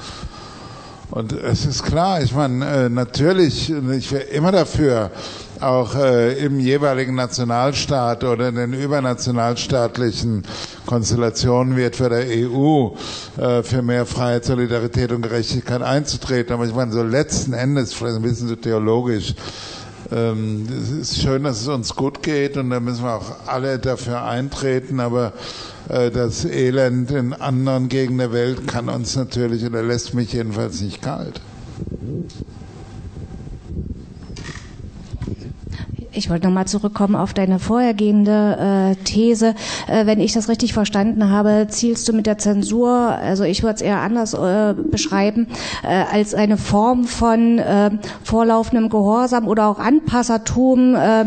Und es ist klar, ich meine, natürlich, ich wäre immer dafür, auch äh, im jeweiligen Nationalstaat oder in den übernationalstaatlichen Konstellationen wird für der E U äh, für mehr Freiheit, Solidarität und Gerechtigkeit einzutreten. Aber ich meine, so letzten Endes, vielleicht ein bisschen so theologisch, Ähm, es ist schön, dass es uns gut geht und da müssen wir auch alle dafür eintreten, aber äh, das Elend in anderen Gegenden der Welt kann uns natürlich, oder lässt mich jedenfalls nicht kalt. Ich wollte nochmal zurückkommen auf deine vorhergehende äh, These. Äh, wenn ich das richtig verstanden habe, zielst du mit der Zensur, also ich würde es eher anders äh, beschreiben, äh, als eine Form von äh, vorlaufendem Gehorsam oder auch Anpassertum, äh,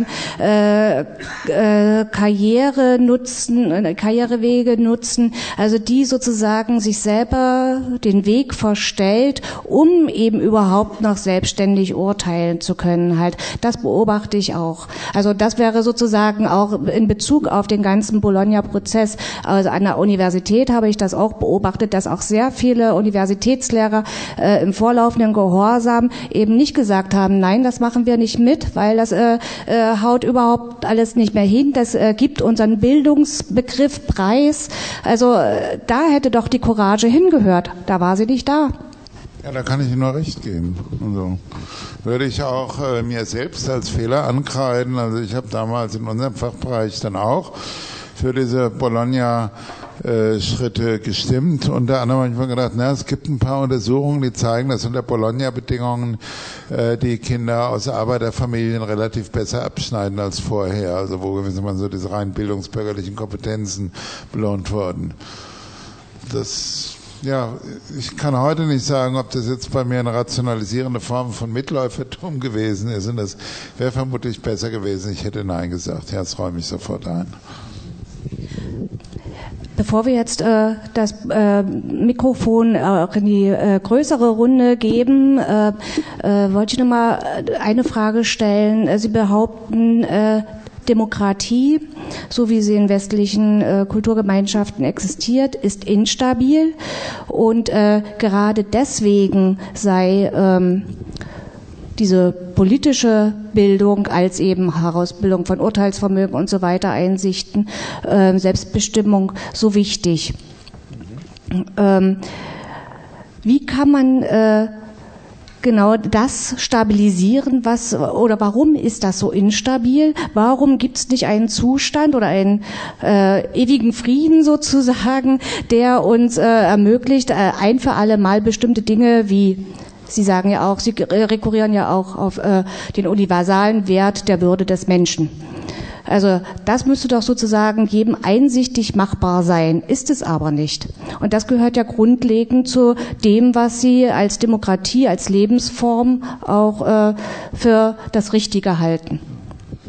äh, Karriere nutzen, äh, Karrierewege nutzen, also die sozusagen sich selber den Weg verstellt, um eben überhaupt noch selbstständig urteilen zu können. Halt, das beobachte ich auch. Also das wäre sozusagen auch in Bezug auf den ganzen Bologna-Prozess. Also an der Universität habe ich das auch beobachtet, dass auch sehr viele Universitätslehrer äh, im vorlaufenden Gehorsam eben nicht gesagt haben, nein, das machen wir nicht mit, weil das äh, äh, haut überhaupt alles nicht mehr hin. Das äh, gibt unseren Bildungsbegriff preis. Also äh, da hätte doch die Courage hingehört. Da war sie nicht da. Ja, da kann ich Ihnen nur recht geben. Also würde ich auch äh, mir selbst als Fehler ankreiden. Also ich habe damals in unserem Fachbereich dann auch für diese Bologna-Schritte äh, gestimmt. Unter anderem habe ich mir gedacht, na, es gibt ein paar Untersuchungen, die zeigen, dass unter Bologna-Bedingungen äh, die Kinder aus Arbeiterfamilien relativ besser abschneiden als vorher. Also wo gewissermaßen so diese rein bildungsbürgerlichen Kompetenzen belohnt wurden. Das Ja, ich kann heute nicht sagen, ob das jetzt bei mir eine rationalisierende Form von Mitläufertum gewesen ist. Und das wäre vermutlich besser gewesen. Ich hätte Nein gesagt. Ja, das räume ich sofort ein. Bevor wir jetzt äh, das äh, Mikrofon auch in die äh, größere Runde geben, äh, äh, wollte ich noch mal eine Frage stellen. Sie behaupten, äh, Demokratie, so wie sie in westlichen äh, Kulturgemeinschaften existiert, ist instabil und äh, gerade deswegen sei ähm, diese politische Bildung als eben Herausbildung von Urteilsvermögen und so weiter, Einsichten, äh, Selbstbestimmung so wichtig. Mhm. Ähm, wie kann man äh, genau das stabilisieren, was oder warum ist das so instabil? Warum gibt es nicht einen Zustand oder einen äh, ewigen Frieden sozusagen, der uns äh, ermöglicht, äh, ein für alle Mal bestimmte Dinge wie Sie sagen ja auch, Sie rekurrieren ja auch auf äh, den universalen Wert der Würde des Menschen. Also das müsste doch sozusagen jedem einsichtig machbar sein, ist es aber nicht. Und das gehört ja grundlegend zu dem, was Sie als Demokratie, als Lebensform auch äh, für das Richtige halten.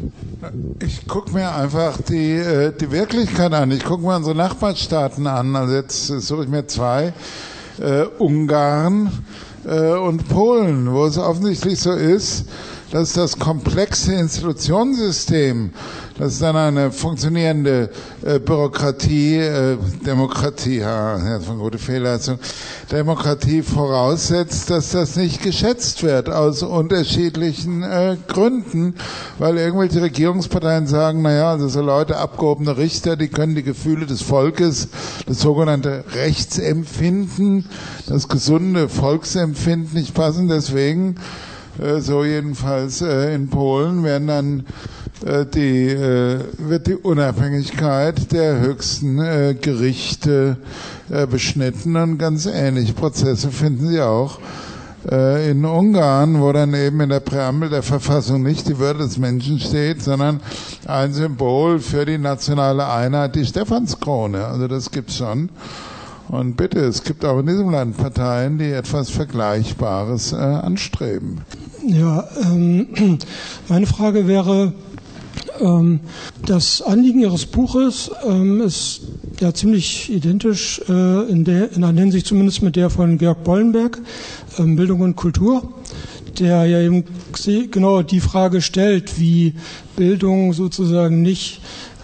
Ich gucke mir einfach die, die Wirklichkeit an. Ich gucke mir unsere Nachbarstaaten an. Also jetzt suche ich mir zwei. Äh, Ungarn äh, und Polen, wo es offensichtlich so ist, dass das komplexe Institutionssystem, das dann eine funktionierende äh, Bürokratie, äh, Demokratie, ja, das war eine gute Fehlleistung, Demokratie voraussetzt, dass das nicht geschätzt wird aus unterschiedlichen äh, Gründen, weil irgendwelche Regierungsparteien sagen, naja, also so Leute, abgehobene Richter, die können die Gefühle des Volkes, das sogenannte Rechtsempfinden, das gesunde Volksempfinden nicht passen, deswegen so jedenfalls äh, in Polen werden dann äh, die äh, wird die Unabhängigkeit der höchsten äh, Gerichte äh, beschnitten, und ganz ähnliche Prozesse finden Sie auch äh, in Ungarn, wo dann eben in der Präambel der Verfassung nicht die Würde des Menschen steht, sondern ein Symbol für die nationale Einheit, die Stephanskrone. Also das gibt's schon. Und bitte, es gibt auch in diesem Land Parteien, die etwas Vergleichbares äh, anstreben. Ja, ähm, meine Frage wäre, ähm, das Anliegen Ihres Buches ähm, ist ja ziemlich identisch, äh, in, der, in einer Hinsicht zumindest mit der von Georg Bollenberg, ähm, Bildung und Kultur, der ja eben genau die Frage stellt, wie Bildung sozusagen nicht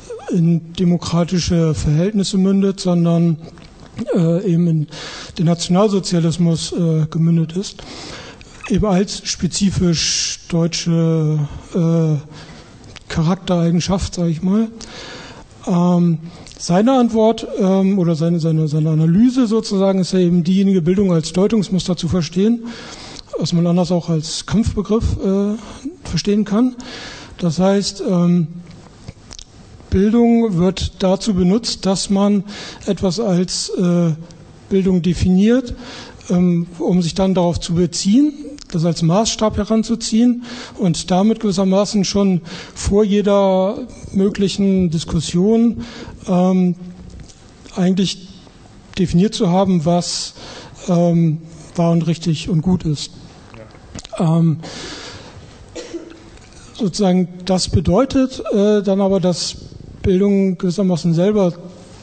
in demokratische Verhältnisse mündet, sondern Äh, eben in den Nationalsozialismus äh, gemündet ist, eben als spezifisch deutsche äh, Charaktereigenschaft, sage ich mal. Ähm, seine Antwort ähm, oder seine, seine, seine Analyse sozusagen ist ja eben diejenige, Bildung als Deutungsmuster zu verstehen, was man anders auch als Kampfbegriff äh, verstehen kann. Das heißt, ähm, Bildung wird dazu benutzt, dass man etwas als äh, Bildung definiert, ähm, um sich dann darauf zu beziehen, das als Maßstab heranzuziehen und damit gewissermaßen schon vor jeder möglichen Diskussion ähm, eigentlich definiert zu haben, was ähm, wahr und richtig und gut ist. Ähm, sozusagen das bedeutet äh, dann aber, dass Bildung gewissermaßen selber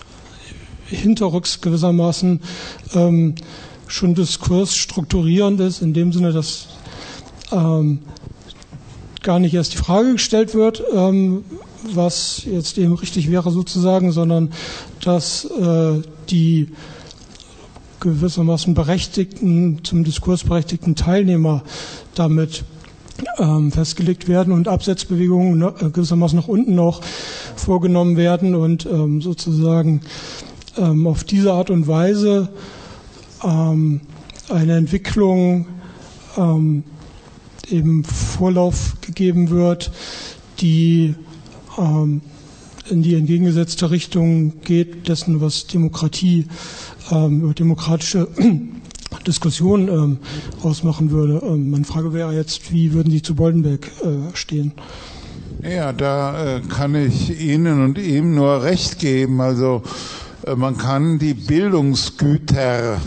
hinterrücks gewissermaßen ähm, schon diskursstrukturierend ist, in dem Sinne, dass ähm, gar nicht erst die Frage gestellt wird, ähm, was jetzt eben richtig wäre sozusagen, sondern dass äh, die gewissermaßen berechtigten, zum Diskurs berechtigten Teilnehmer damit ähm, festgelegt werden und Absetzbewegungen äh, gewissermaßen nach unten noch vorgenommen werden und ähm, sozusagen ähm, auf diese Art und Weise ähm, eine Entwicklung ähm, eben Vorlauf gegeben wird, die ähm, in die entgegengesetzte Richtung geht, dessen, was Demokratie, ähm, über demokratische Diskussion ähm, ausmachen würde. Ähm, meine Frage wäre jetzt, wie würden Sie zu Bollenberg äh, stehen? Ja, da äh, kann ich Ihnen und ihm nur recht geben. Also äh, man kann die Bildungsgüter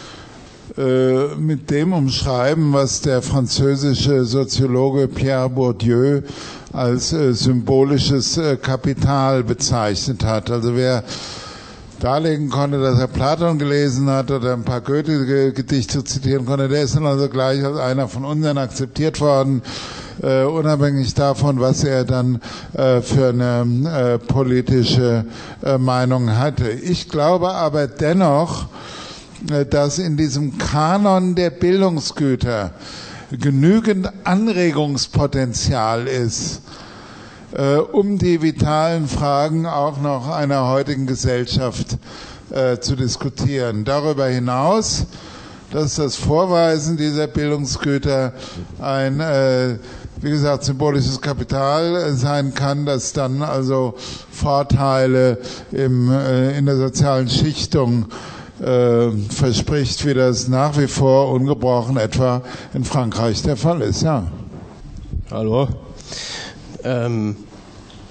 äh, mit dem umschreiben, was der französische Soziologe Pierre Bourdieu als äh, symbolisches äh, Kapital bezeichnet hat. Also wer darlegen konnte, dass er Platon gelesen hat oder ein paar Goethe-Gedichte zitieren konnte, der ist dann also gleich als einer von unseren akzeptiert worden, äh, unabhängig davon, was er dann äh, für eine äh, politische äh, Meinung hatte. Ich glaube aber dennoch, äh, dass in diesem Kanon der Bildungsgüter genügend Anregungspotenzial ist, Äh, um die vitalen Fragen auch noch einer heutigen Gesellschaft äh, zu diskutieren. Darüber hinaus, dass das Vorweisen dieser Bildungsgüter ein, äh, wie gesagt, symbolisches Kapital sein kann, das dann also Vorteile im, äh, in der sozialen Schichtung äh, verspricht, wie das nach wie vor ungebrochen etwa in Frankreich der Fall ist. Ja. Hallo. Ähm,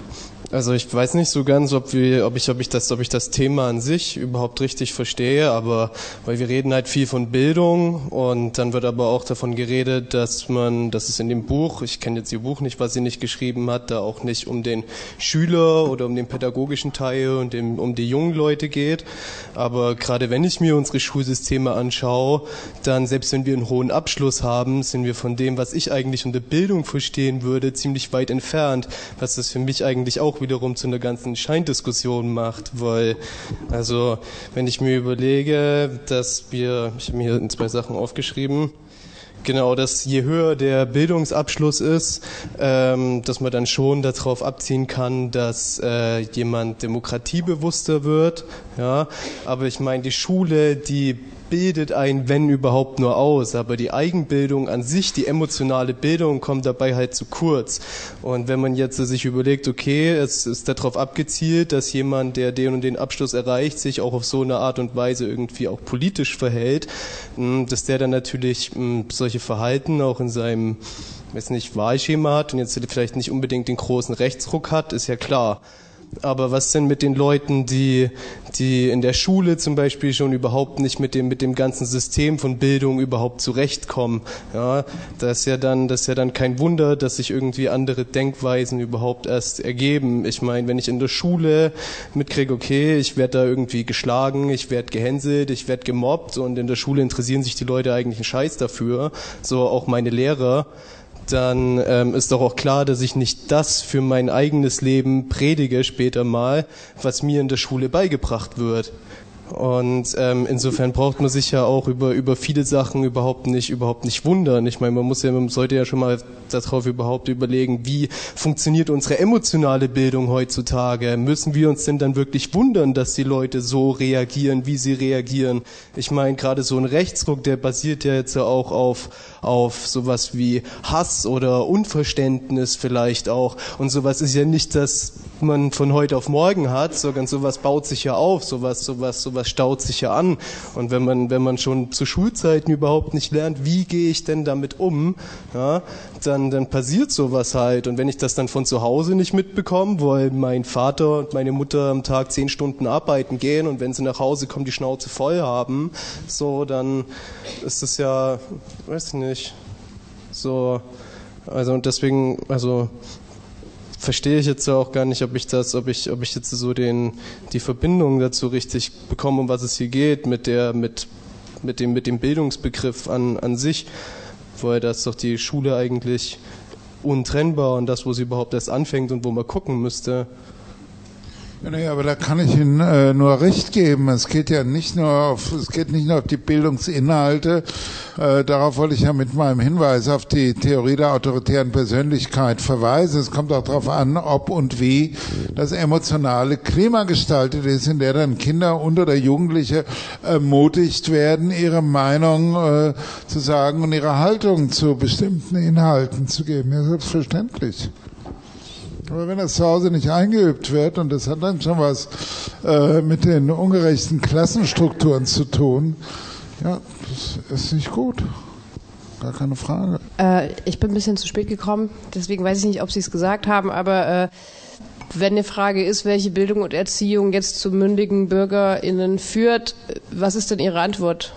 Also ich weiß nicht so ganz, ob wir, ob ich, ob ich das, ob ich das Thema an sich überhaupt richtig verstehe, aber weil wir reden halt viel von Bildung und dann wird aber auch davon geredet, dass man, dass es in dem Buch, ich kenne jetzt ihr Buch nicht, was sie nicht geschrieben hat, da auch nicht um den Schüler oder um den pädagogischen Teil und dem, um die jungen Leute geht. Aber gerade wenn ich mir unsere Schulsysteme anschaue, dann selbst wenn wir einen hohen Abschluss haben, sind wir von dem, was ich eigentlich unter Bildung verstehen würde, ziemlich weit entfernt, was das für mich eigentlich auch wiederum zu einer ganzen Scheindiskussion macht, weil, also, wenn ich mir überlege, dass wir, ich habe mir hier zwei Sachen aufgeschrieben, genau, dass je höher der Bildungsabschluss ist, ähm, dass man dann schon darauf abziehen kann, dass äh, jemand demokratiebewusster wird, ja, aber ich meine, die Schule, die bildet einen, wenn überhaupt, nur aus, aber die Eigenbildung an sich, die emotionale Bildung, kommt dabei halt zu kurz. Und wenn man jetzt sich überlegt, okay, es ist darauf abgezielt, dass jemand, der den und den Abschluss erreicht, sich auch auf so eine Art und Weise irgendwie auch politisch verhält, dass der dann natürlich solche Verhalten auch in seinem, weiß nicht, Wahlschema hat und jetzt vielleicht nicht unbedingt den großen Rechtsruck hat, ist ja klar. Aber was denn mit den Leuten, die, die in der Schule zum Beispiel schon überhaupt nicht mit dem, mit dem ganzen System von Bildung überhaupt zurechtkommen? Ja, das ist ja dann, das ist ja dann kein Wunder, dass sich irgendwie andere Denkweisen überhaupt erst ergeben. Ich meine, wenn ich in der Schule mitkriege, okay, ich werde da irgendwie geschlagen, ich werde gehänselt, ich werde gemobbt und in der Schule interessieren sich die Leute eigentlich einen Scheiß dafür, so auch meine Lehrer, dann ähm, ist doch auch klar, dass ich nicht das für mein eigenes Leben predige später mal, was mir in der Schule beigebracht wird. Und ähm, insofern braucht man sich ja auch über über viele Sachen überhaupt nicht überhaupt nicht wundern. Ich meine, man muss ja, man sollte ja schon mal darauf überhaupt überlegen, wie funktioniert unsere emotionale Bildung heutzutage? Müssen wir uns denn dann wirklich wundern, dass die Leute so reagieren, wie sie reagieren? Ich meine, gerade so ein Rechtsruck, der basiert ja jetzt auch auf auf sowas wie Hass oder Unverständnis vielleicht auch. Und sowas ist ja nicht, dass man von heute auf morgen hat, sondern sowas baut sich ja auf, sowas, sowas, sowas staut sich ja an. Und wenn man, wenn man schon zu Schulzeiten überhaupt nicht lernt, wie gehe ich denn damit um, ja, dann, dann passiert sowas halt. Und wenn ich das dann von zu Hause nicht mitbekomme, weil mein Vater und meine Mutter am Tag zehn Stunden arbeiten gehen und wenn sie nach Hause kommen, die Schnauze voll haben, so, dann ist das ja, weiß nicht, so, also und deswegen, also verstehe ich jetzt auch gar nicht, ob ich das, ob ich, ob ich jetzt so den, die Verbindung dazu richtig bekomme, um was es hier geht, mit der, mit, mit dem, mit dem Bildungsbegriff an, an sich, weil das doch die Schule eigentlich untrennbar und das, wo sie überhaupt erst anfängt und wo man gucken müsste. Nee, aber da kann ich Ihnen äh, nur recht geben. Es geht ja nicht nur auf, es geht nicht nur auf die Bildungsinhalte. Äh, darauf wollte ich ja mit meinem Hinweis auf die Theorie der autoritären Persönlichkeit verweisen. Es kommt auch darauf an, ob und wie das emotionale Klima gestaltet ist, in der dann Kinder und oder Jugendliche ermutigt werden, ihre Meinung äh, zu sagen und ihre Haltung zu bestimmten Inhalten zu geben. Ja, selbstverständlich. Aber wenn das zu Hause nicht eingeübt wird, und das hat dann schon was äh, mit den ungerechten Klassenstrukturen zu tun, ja, das ist nicht gut. Gar keine Frage. Äh, ich bin ein bisschen zu spät gekommen, deswegen weiß ich nicht, ob Sie es gesagt haben, aber äh, wenn eine Frage ist, welche Bildung und Erziehung jetzt zu mündigen BürgerInnen führt, was ist denn Ihre Antwort?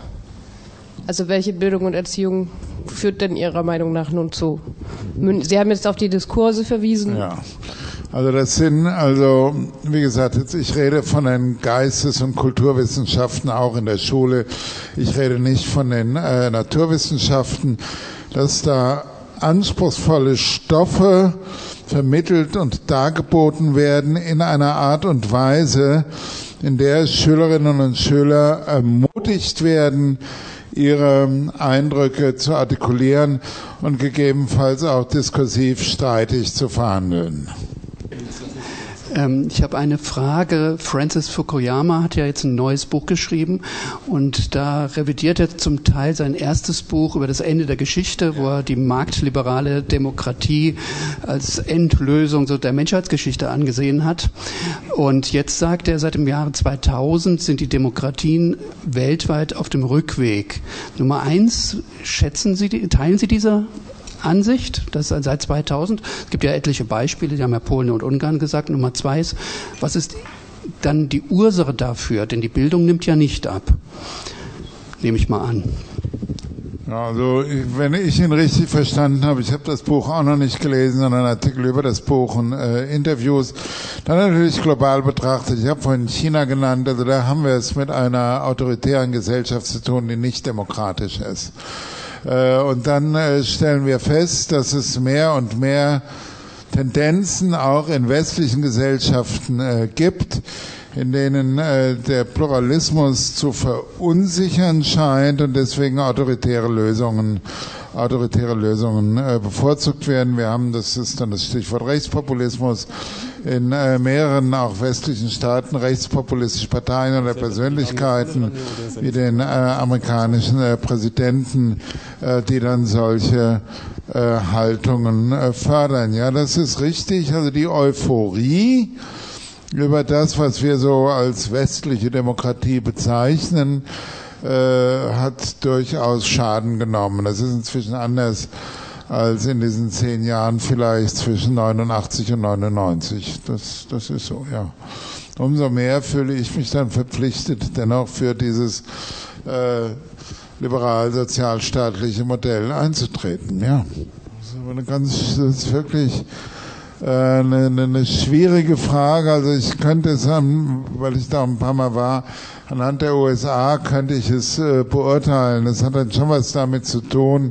Also welche Bildung und Erziehung führt denn Ihrer Meinung nach nun zu? Sie haben jetzt auf die Diskurse verwiesen. Ja, also das sind, also wie gesagt, jetzt ich rede von den Geistes- und Kulturwissenschaften auch in der Schule. Ich rede nicht von den äh, Naturwissenschaften, dass da anspruchsvolle Stoffe vermittelt und dargeboten werden in einer Art und Weise, in der Schülerinnen und Schüler ermutigt werden, ihre Eindrücke zu artikulieren und gegebenenfalls auch diskursiv streitig zu verhandeln. Ich habe eine Frage. Francis Fukuyama hat ja jetzt ein neues Buch geschrieben und da revidiert er zum Teil sein erstes Buch über das Ende der Geschichte, wo er die marktliberale Demokratie als Endlösung so der Menschheitsgeschichte angesehen hat. Und jetzt sagt er, seit dem Jahre zweitausend sind die Demokratien weltweit auf dem Rückweg. Nummer eins, schätzen Sie, teilen Sie diese Ansicht, das ist seit zweitausend, es gibt ja etliche Beispiele, die haben ja Polen und Ungarn gesagt. Nummer zwei ist, was ist dann die Ursache dafür? Denn die Bildung nimmt ja nicht ab, nehme ich mal an. Also, wenn ich ihn richtig verstanden habe, ich habe das Buch auch noch nicht gelesen, sondern einen Artikel über das Buch und äh, Interviews, dann natürlich global betrachtet. Ich habe vorhin China genannt, also da haben wir es mit einer autoritären Gesellschaft zu tun, die nicht demokratisch ist. Äh, und dann äh, stellen wir fest, dass es mehr und mehr Tendenzen auch in westlichen Gesellschaften äh, gibt, in denen äh, der Pluralismus zu verunsichern scheint und deswegen autoritäre Lösungen, autoritäre Lösungen äh, bevorzugt werden. Wir haben, das ist dann das Stichwort Rechtspopulismus, in äh, mehreren auch westlichen Staaten rechtspopulistische Parteien oder Persönlichkeiten wie den äh, amerikanischen äh, Präsidenten, äh, die dann solche äh, Haltungen äh, fördern. Ja, das ist richtig. Also die Euphorie über das, was wir so als westliche Demokratie bezeichnen, äh, hat durchaus Schaden genommen. Das ist inzwischen anders als in diesen zehn Jahren vielleicht zwischen neunundachtzig und neunundneunzig. Das, das ist so, ja. Umso mehr fühle ich mich dann verpflichtet, dennoch für dieses äh, liberal-sozialstaatliche Modell einzutreten. Ja, das ist, aber eine ganz, das ist wirklich Eine, eine schwierige Frage. Also ich könnte es, weil ich da ein paar Mal war, anhand der U S A könnte ich es äh, beurteilen. Das hat dann schon was damit zu tun.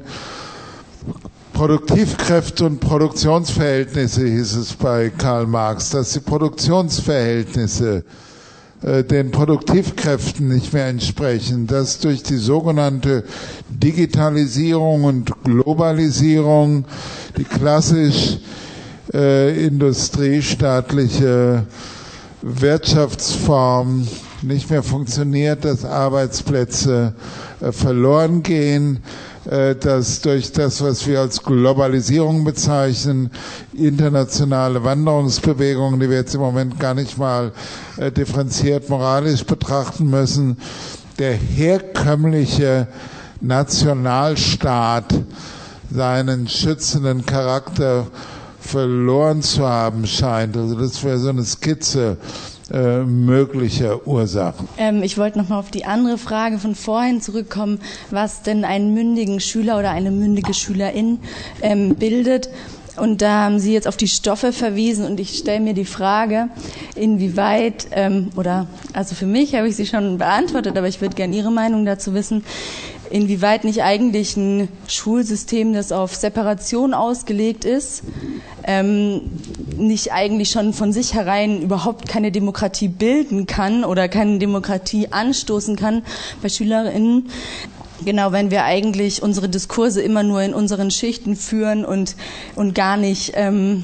Produktivkräfte und Produktionsverhältnisse hieß es bei Karl Marx, dass die Produktionsverhältnisse äh, den Produktivkräften nicht mehr entsprechen, dass durch die sogenannte Digitalisierung und Globalisierung die klassisch Äh, industriestaatliche Wirtschaftsform nicht mehr funktioniert, dass Arbeitsplätze äh, verloren gehen, äh, dass durch das, was wir als Globalisierung bezeichnen, internationale Wanderungsbewegungen, die wir jetzt im Moment gar nicht mal äh, differenziert moralisch betrachten müssen, der herkömmliche Nationalstaat seinen schützenden Charakter verloren zu haben scheint. Also das wäre so eine Skizze äh, möglicher Ursachen. Ähm, ich wollte nochmal auf die andere Frage von vorhin zurückkommen, was denn einen mündigen Schüler oder eine mündige Schülerin ähm, bildet. Und da haben Sie jetzt auf die Stoffe verwiesen und ich stelle mir die Frage, inwieweit, ähm, oder also für mich habe ich sie schon beantwortet, aber ich würde gerne Ihre Meinung dazu wissen, inwieweit nicht eigentlich ein Schulsystem, das auf Separation ausgelegt ist, ähm, nicht eigentlich schon von sich herein überhaupt keine Demokratie bilden kann oder keine Demokratie anstoßen kann bei SchülerInnen. Genau, wenn wir eigentlich unsere Diskurse immer nur in unseren Schichten führen und, und gar nicht, ähm,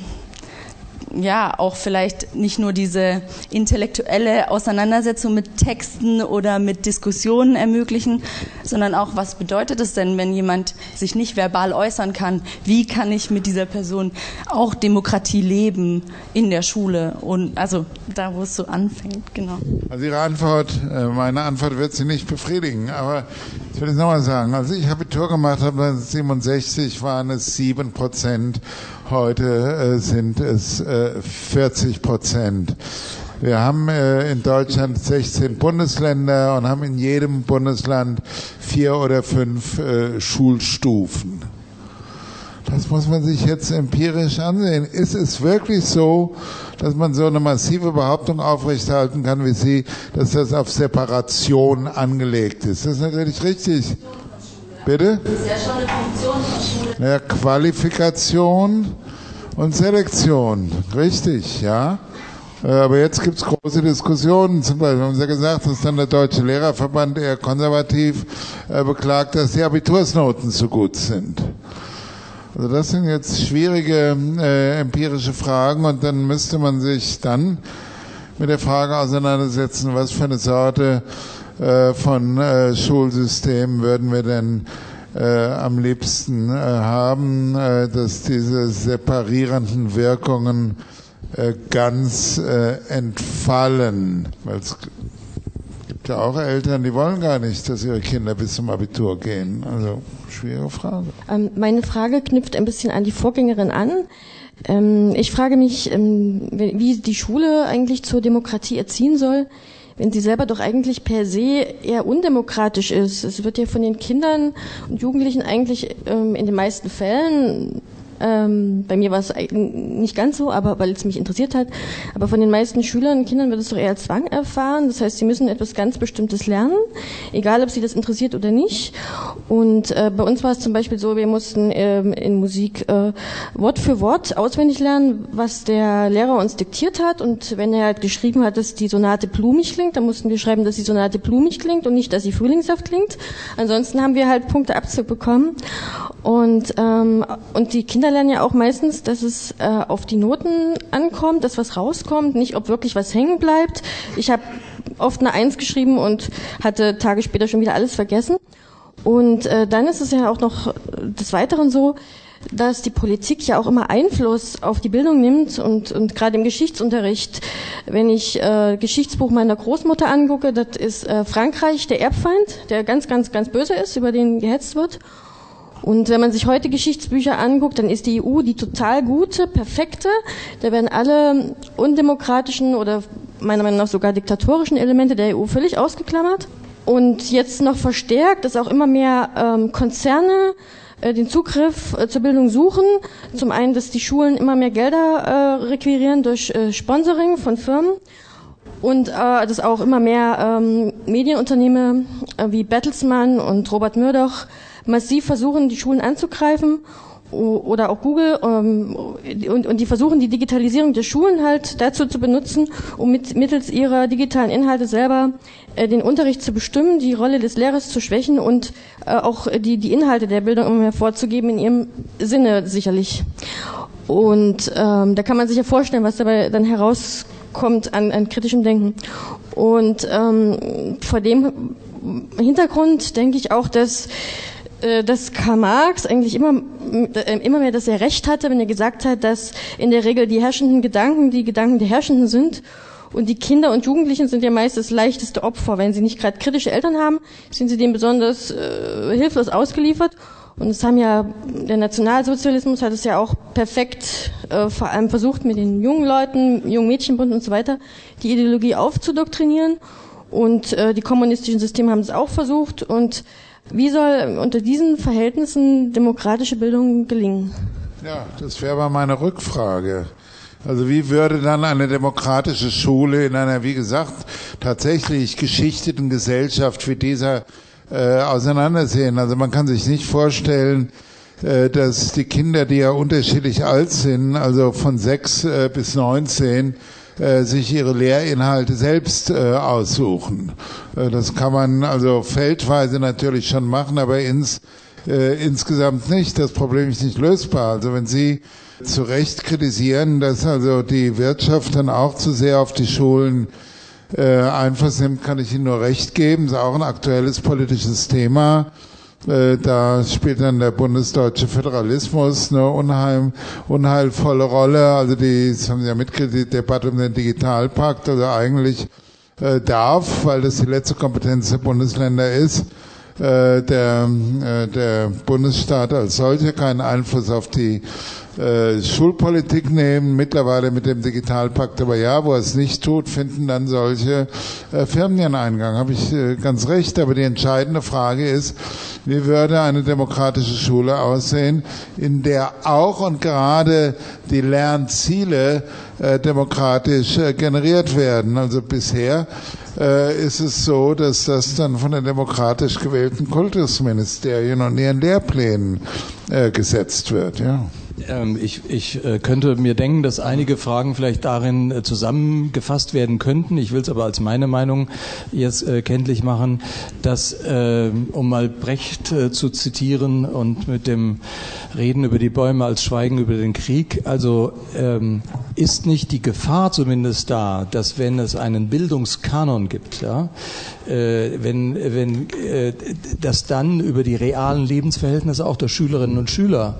ja, auch vielleicht nicht nur diese intellektuelle Auseinandersetzung mit Texten oder mit Diskussionen ermöglichen, sondern auch, was bedeutet es denn, wenn jemand sich nicht verbal äußern kann? Wie kann ich mit dieser Person auch Demokratie leben in der Schule? Und also da, wo es so anfängt, genau. Also Ihre Antwort, meine Antwort wird Sie nicht befriedigen, aber ich will es nochmal sagen. Als ich Abitur gemacht habe, neunzehnhundertsiebenundsechzig, waren es sieben Prozent. Heute äh, sind es äh, vierzig Prozent. Wir haben äh, in Deutschland sechzehn Bundesländer und haben in jedem Bundesland vier oder fünf äh, Schulstufen. Das muss man sich jetzt empirisch ansehen. Ist es wirklich so, dass man so eine massive Behauptung aufrechterhalten kann wie Sie, dass das auf Separation angelegt ist? Das ist natürlich richtig. Bitte? Das ist ja schon eine Funktion von Schule. Naja, Qualifikation und Selektion. Richtig, ja. Aber jetzt gibt es große Diskussionen. Zum Beispiel haben Sie ja gesagt, dass dann der Deutsche Lehrerverband eher konservativ äh, beklagt, dass die Abitursnoten zu gut sind. Also das sind jetzt schwierige äh, empirische Fragen und dann müsste man sich dann mit der Frage auseinandersetzen, was für eine Sorte äh, von äh, Schulsystemen würden wir denn äh, am liebsten äh, haben, äh, dass diese separierenden Wirkungen äh, ganz äh, entfallen. Weil es gibt Es gibt ja auch Eltern, die wollen gar nicht, dass ihre Kinder bis zum Abitur gehen. Also, schwierige Frage. Ähm, meine Frage knüpft ein bisschen an die Vorgängerin an. Ähm, ich frage mich, ähm, wie die Schule eigentlich zur Demokratie erziehen soll, wenn sie selber doch eigentlich per se eher undemokratisch ist. Es wird ja von den Kindern und Jugendlichen eigentlich ähm, in den meisten Fällen, ähm, bei mir war es nicht ganz so, aber weil es mich interessiert hat, aber von den meisten Schülern und Kindern wird es doch eher als Zwang erfahren. Das heißt, sie müssen etwas ganz Bestimmtes lernen, egal ob sie das interessiert oder nicht. Und äh, bei uns war es zum Beispiel so, wir mussten ähm, in Musik äh, Wort für Wort auswendig lernen, was der Lehrer uns diktiert hat. Und wenn er halt geschrieben hat, dass die Sonate blumig klingt, dann mussten wir schreiben, dass die Sonate blumig klingt und nicht, dass sie Frühlingssaft klingt. Ansonsten haben wir halt Punkteabzug bekommen. Und, ähm, und die Kinder lernen ja auch meistens, dass es äh, auf die Noten ankommt, dass was rauskommt, nicht ob wirklich was hängen bleibt. Ich habe oft eine Eins geschrieben und hatte Tage später schon wieder alles vergessen. Und äh, dann ist es ja auch noch des Weiteren so, dass die Politik ja auch immer Einfluss auf die Bildung nimmt und, und gerade im Geschichtsunterricht, wenn ich äh, Geschichtsbuch meiner Großmutter angucke, das ist äh, Frankreich, der Erbfeind, der ganz, ganz, ganz böse ist, über den gehetzt wird. Und wenn man sich heute Geschichtsbücher anguckt, dann ist die E U die total gute, perfekte. Da werden alle undemokratischen oder meiner Meinung nach sogar diktatorischen Elemente der E U völlig ausgeklammert. Und jetzt noch verstärkt, dass auch immer mehr ähm, Konzerne äh, den Zugriff äh, zur Bildung suchen. Zum einen, dass die Schulen immer mehr Gelder äh, requirieren durch äh, Sponsoring von Firmen. Und äh, dass auch immer mehr ähm, Medienunternehmen äh, wie Bertelsmann und Robert Murdoch massiv versuchen, die Schulen anzugreifen oder auch Google ähm, und, und die versuchen, die Digitalisierung der Schulen halt dazu zu benutzen, um mit, mittels ihrer digitalen Inhalte selber äh, den Unterricht zu bestimmen, die Rolle des Lehrers zu schwächen und äh, auch die, die Inhalte der Bildung immer mehr vorzugeben, in ihrem Sinne sicherlich. Und ähm, da kann man sich ja vorstellen, was dabei dann herauskommt an, an kritischem Denken. Und ähm, vor dem Hintergrund denke ich auch, dass dass Karl Marx eigentlich immer, immer mehr, dass er recht hatte, wenn er gesagt hat, dass in der Regel die herrschenden Gedanken die Gedanken der Herrschenden sind. Und die Kinder und Jugendlichen sind ja meist das leichteste Opfer. Wenn sie nicht gerade kritische Eltern haben, sind sie dem besonders äh, hilflos ausgeliefert. Und es haben ja, der Nationalsozialismus hat es ja auch perfekt äh, vor allem versucht, mit den jungen Leuten, jungen Mädchenbund und so weiter, die Ideologie aufzudoktrinieren. Und äh, die kommunistischen Systeme haben es auch versucht. Und wie soll unter diesen Verhältnissen demokratische Bildung gelingen? Ja, das wäre aber meine Rückfrage. Also wie würde dann eine demokratische Schule in einer, wie gesagt, tatsächlich geschichteten Gesellschaft wie dieser äh, auseinandersehen? Also man kann sich nicht vorstellen, äh, dass die Kinder, die ja unterschiedlich alt sind, also von sechs äh, bis neunzehn, Äh, sich ihre Lehrinhalte selbst äh, aussuchen. Äh, das kann man also feldweise natürlich schon machen, aber ins, äh, insgesamt nicht. Das Problem ist nicht lösbar. Also wenn Sie zu Recht kritisieren, dass also die Wirtschaft dann auch zu sehr auf die Schulen äh, Einfluss nimmt, kann ich Ihnen nur recht geben. Das ist auch ein aktuelles politisches Thema. Da spielt dann der bundesdeutsche Föderalismus eine unheim, unheilvolle Rolle. Also die, das haben Sie ja mitgekriegt, die Debatte um den Digitalpakt, also eigentlich äh, darf, weil das die letzte Kompetenz der Bundesländer ist, äh, der, äh, der Bundesstaat als solcher keinen Einfluss auf die äh, Schulpolitik nehmen. Mittlerweile mit dem Digitalpakt aber ja, wo er es nicht tut, finden dann solche äh, Firmen ihren Eingang. Habe ich äh, ganz recht, aber die entscheidende Frage ist, wie würde eine demokratische Schule aussehen, in der auch und gerade die Lernziele äh, demokratisch äh, generiert werden. Also bisher äh, ist es so, dass das dann von den demokratisch gewählten Kultusministerien und ihren Lehrplänen äh, gesetzt wird. Ja. Ähm, ich ich äh, könnte mir denken, dass einige Fragen vielleicht darin äh, zusammengefasst werden könnten. Ich will es aber als meine Meinung jetzt äh, kenntlich machen, dass, äh, um mal Brecht äh, zu zitieren und mit dem Reden über die Bäume als Schweigen über den Krieg, also ähm, ist nicht die Gefahr zumindest da, dass wenn es einen Bildungskanon gibt, ja, äh, wenn, wenn äh, dass dann über die realen Lebensverhältnisse auch der Schülerinnen und Schüler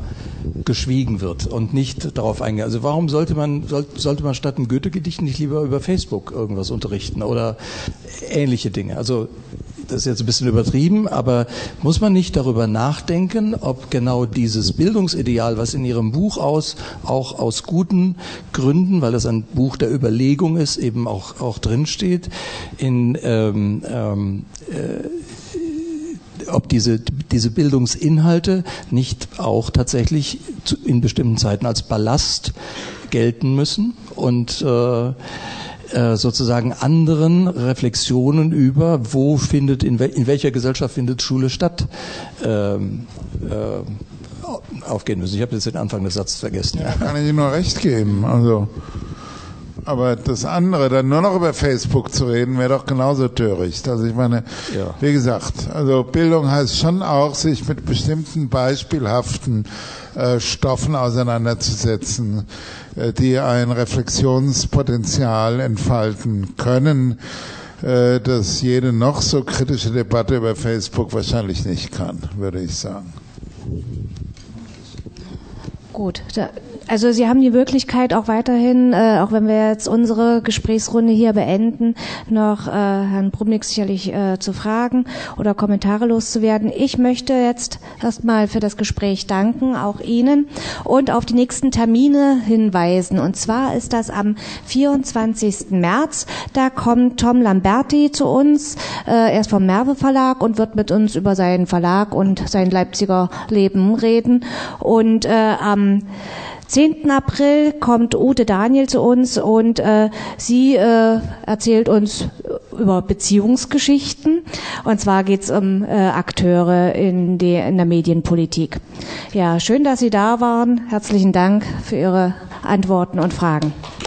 geschwiegen wird und nicht darauf eingeht. Also warum sollte man soll, sollte man statt ein Goethe-Gedicht nicht lieber über Facebook irgendwas unterrichten oder ähnliche Dinge? Also das ist jetzt ein bisschen übertrieben, aber muss man nicht darüber nachdenken, ob genau dieses Bildungsideal, was in Ihrem Buch aus, auch aus guten Gründen, weil das ein Buch der Überlegung ist, eben auch, auch drinsteht, in, ähm, ähm, äh, ob diese, diese Bildungsinhalte nicht auch tatsächlich zu, in bestimmten Zeiten als Ballast gelten müssen und äh, sozusagen anderen Reflexionen über, wo findet, in, wel, in welcher Gesellschaft findet Schule statt, ähm, äh, aufgehen müssen. Ich habe jetzt den Anfang des Satzes vergessen. Ja, kann ich Ihnen nur recht geben. Also, aber das andere, dann nur noch über Facebook zu reden, wäre doch genauso töricht. Also ich meine, ja. Wie gesagt, also Bildung heißt schon auch, sich mit bestimmten beispielhaften äh, Stoffen auseinanderzusetzen, äh, die ein Reflexionspotenzial entfalten können, äh, das jede noch so kritische Debatte über Facebook wahrscheinlich nicht kann, würde ich sagen. Gut, da, also Sie haben die Möglichkeit auch weiterhin, äh, auch wenn wir jetzt unsere Gesprächsrunde hier beenden, noch äh, Herrn Brumlik sicherlich äh, zu fragen oder Kommentare loszuwerden. Ich möchte jetzt erstmal für das Gespräch danken, auch Ihnen, und auf die nächsten Termine hinweisen. Und zwar ist das am vierundzwanzigsten März. Da kommt Tom Lamberti zu uns. Äh, er ist vom Merve Verlag und wird mit uns über seinen Verlag und sein Leipziger Leben reden. Und äh, am zehnten April kommt Ute Daniel zu uns und äh, sie äh, erzählt uns über Beziehungsgeschichten. Und zwar geht es um äh, Akteure in, die, in der Medienpolitik. Ja, schön, dass Sie da waren. Herzlichen Dank für Ihre Antworten und Fragen.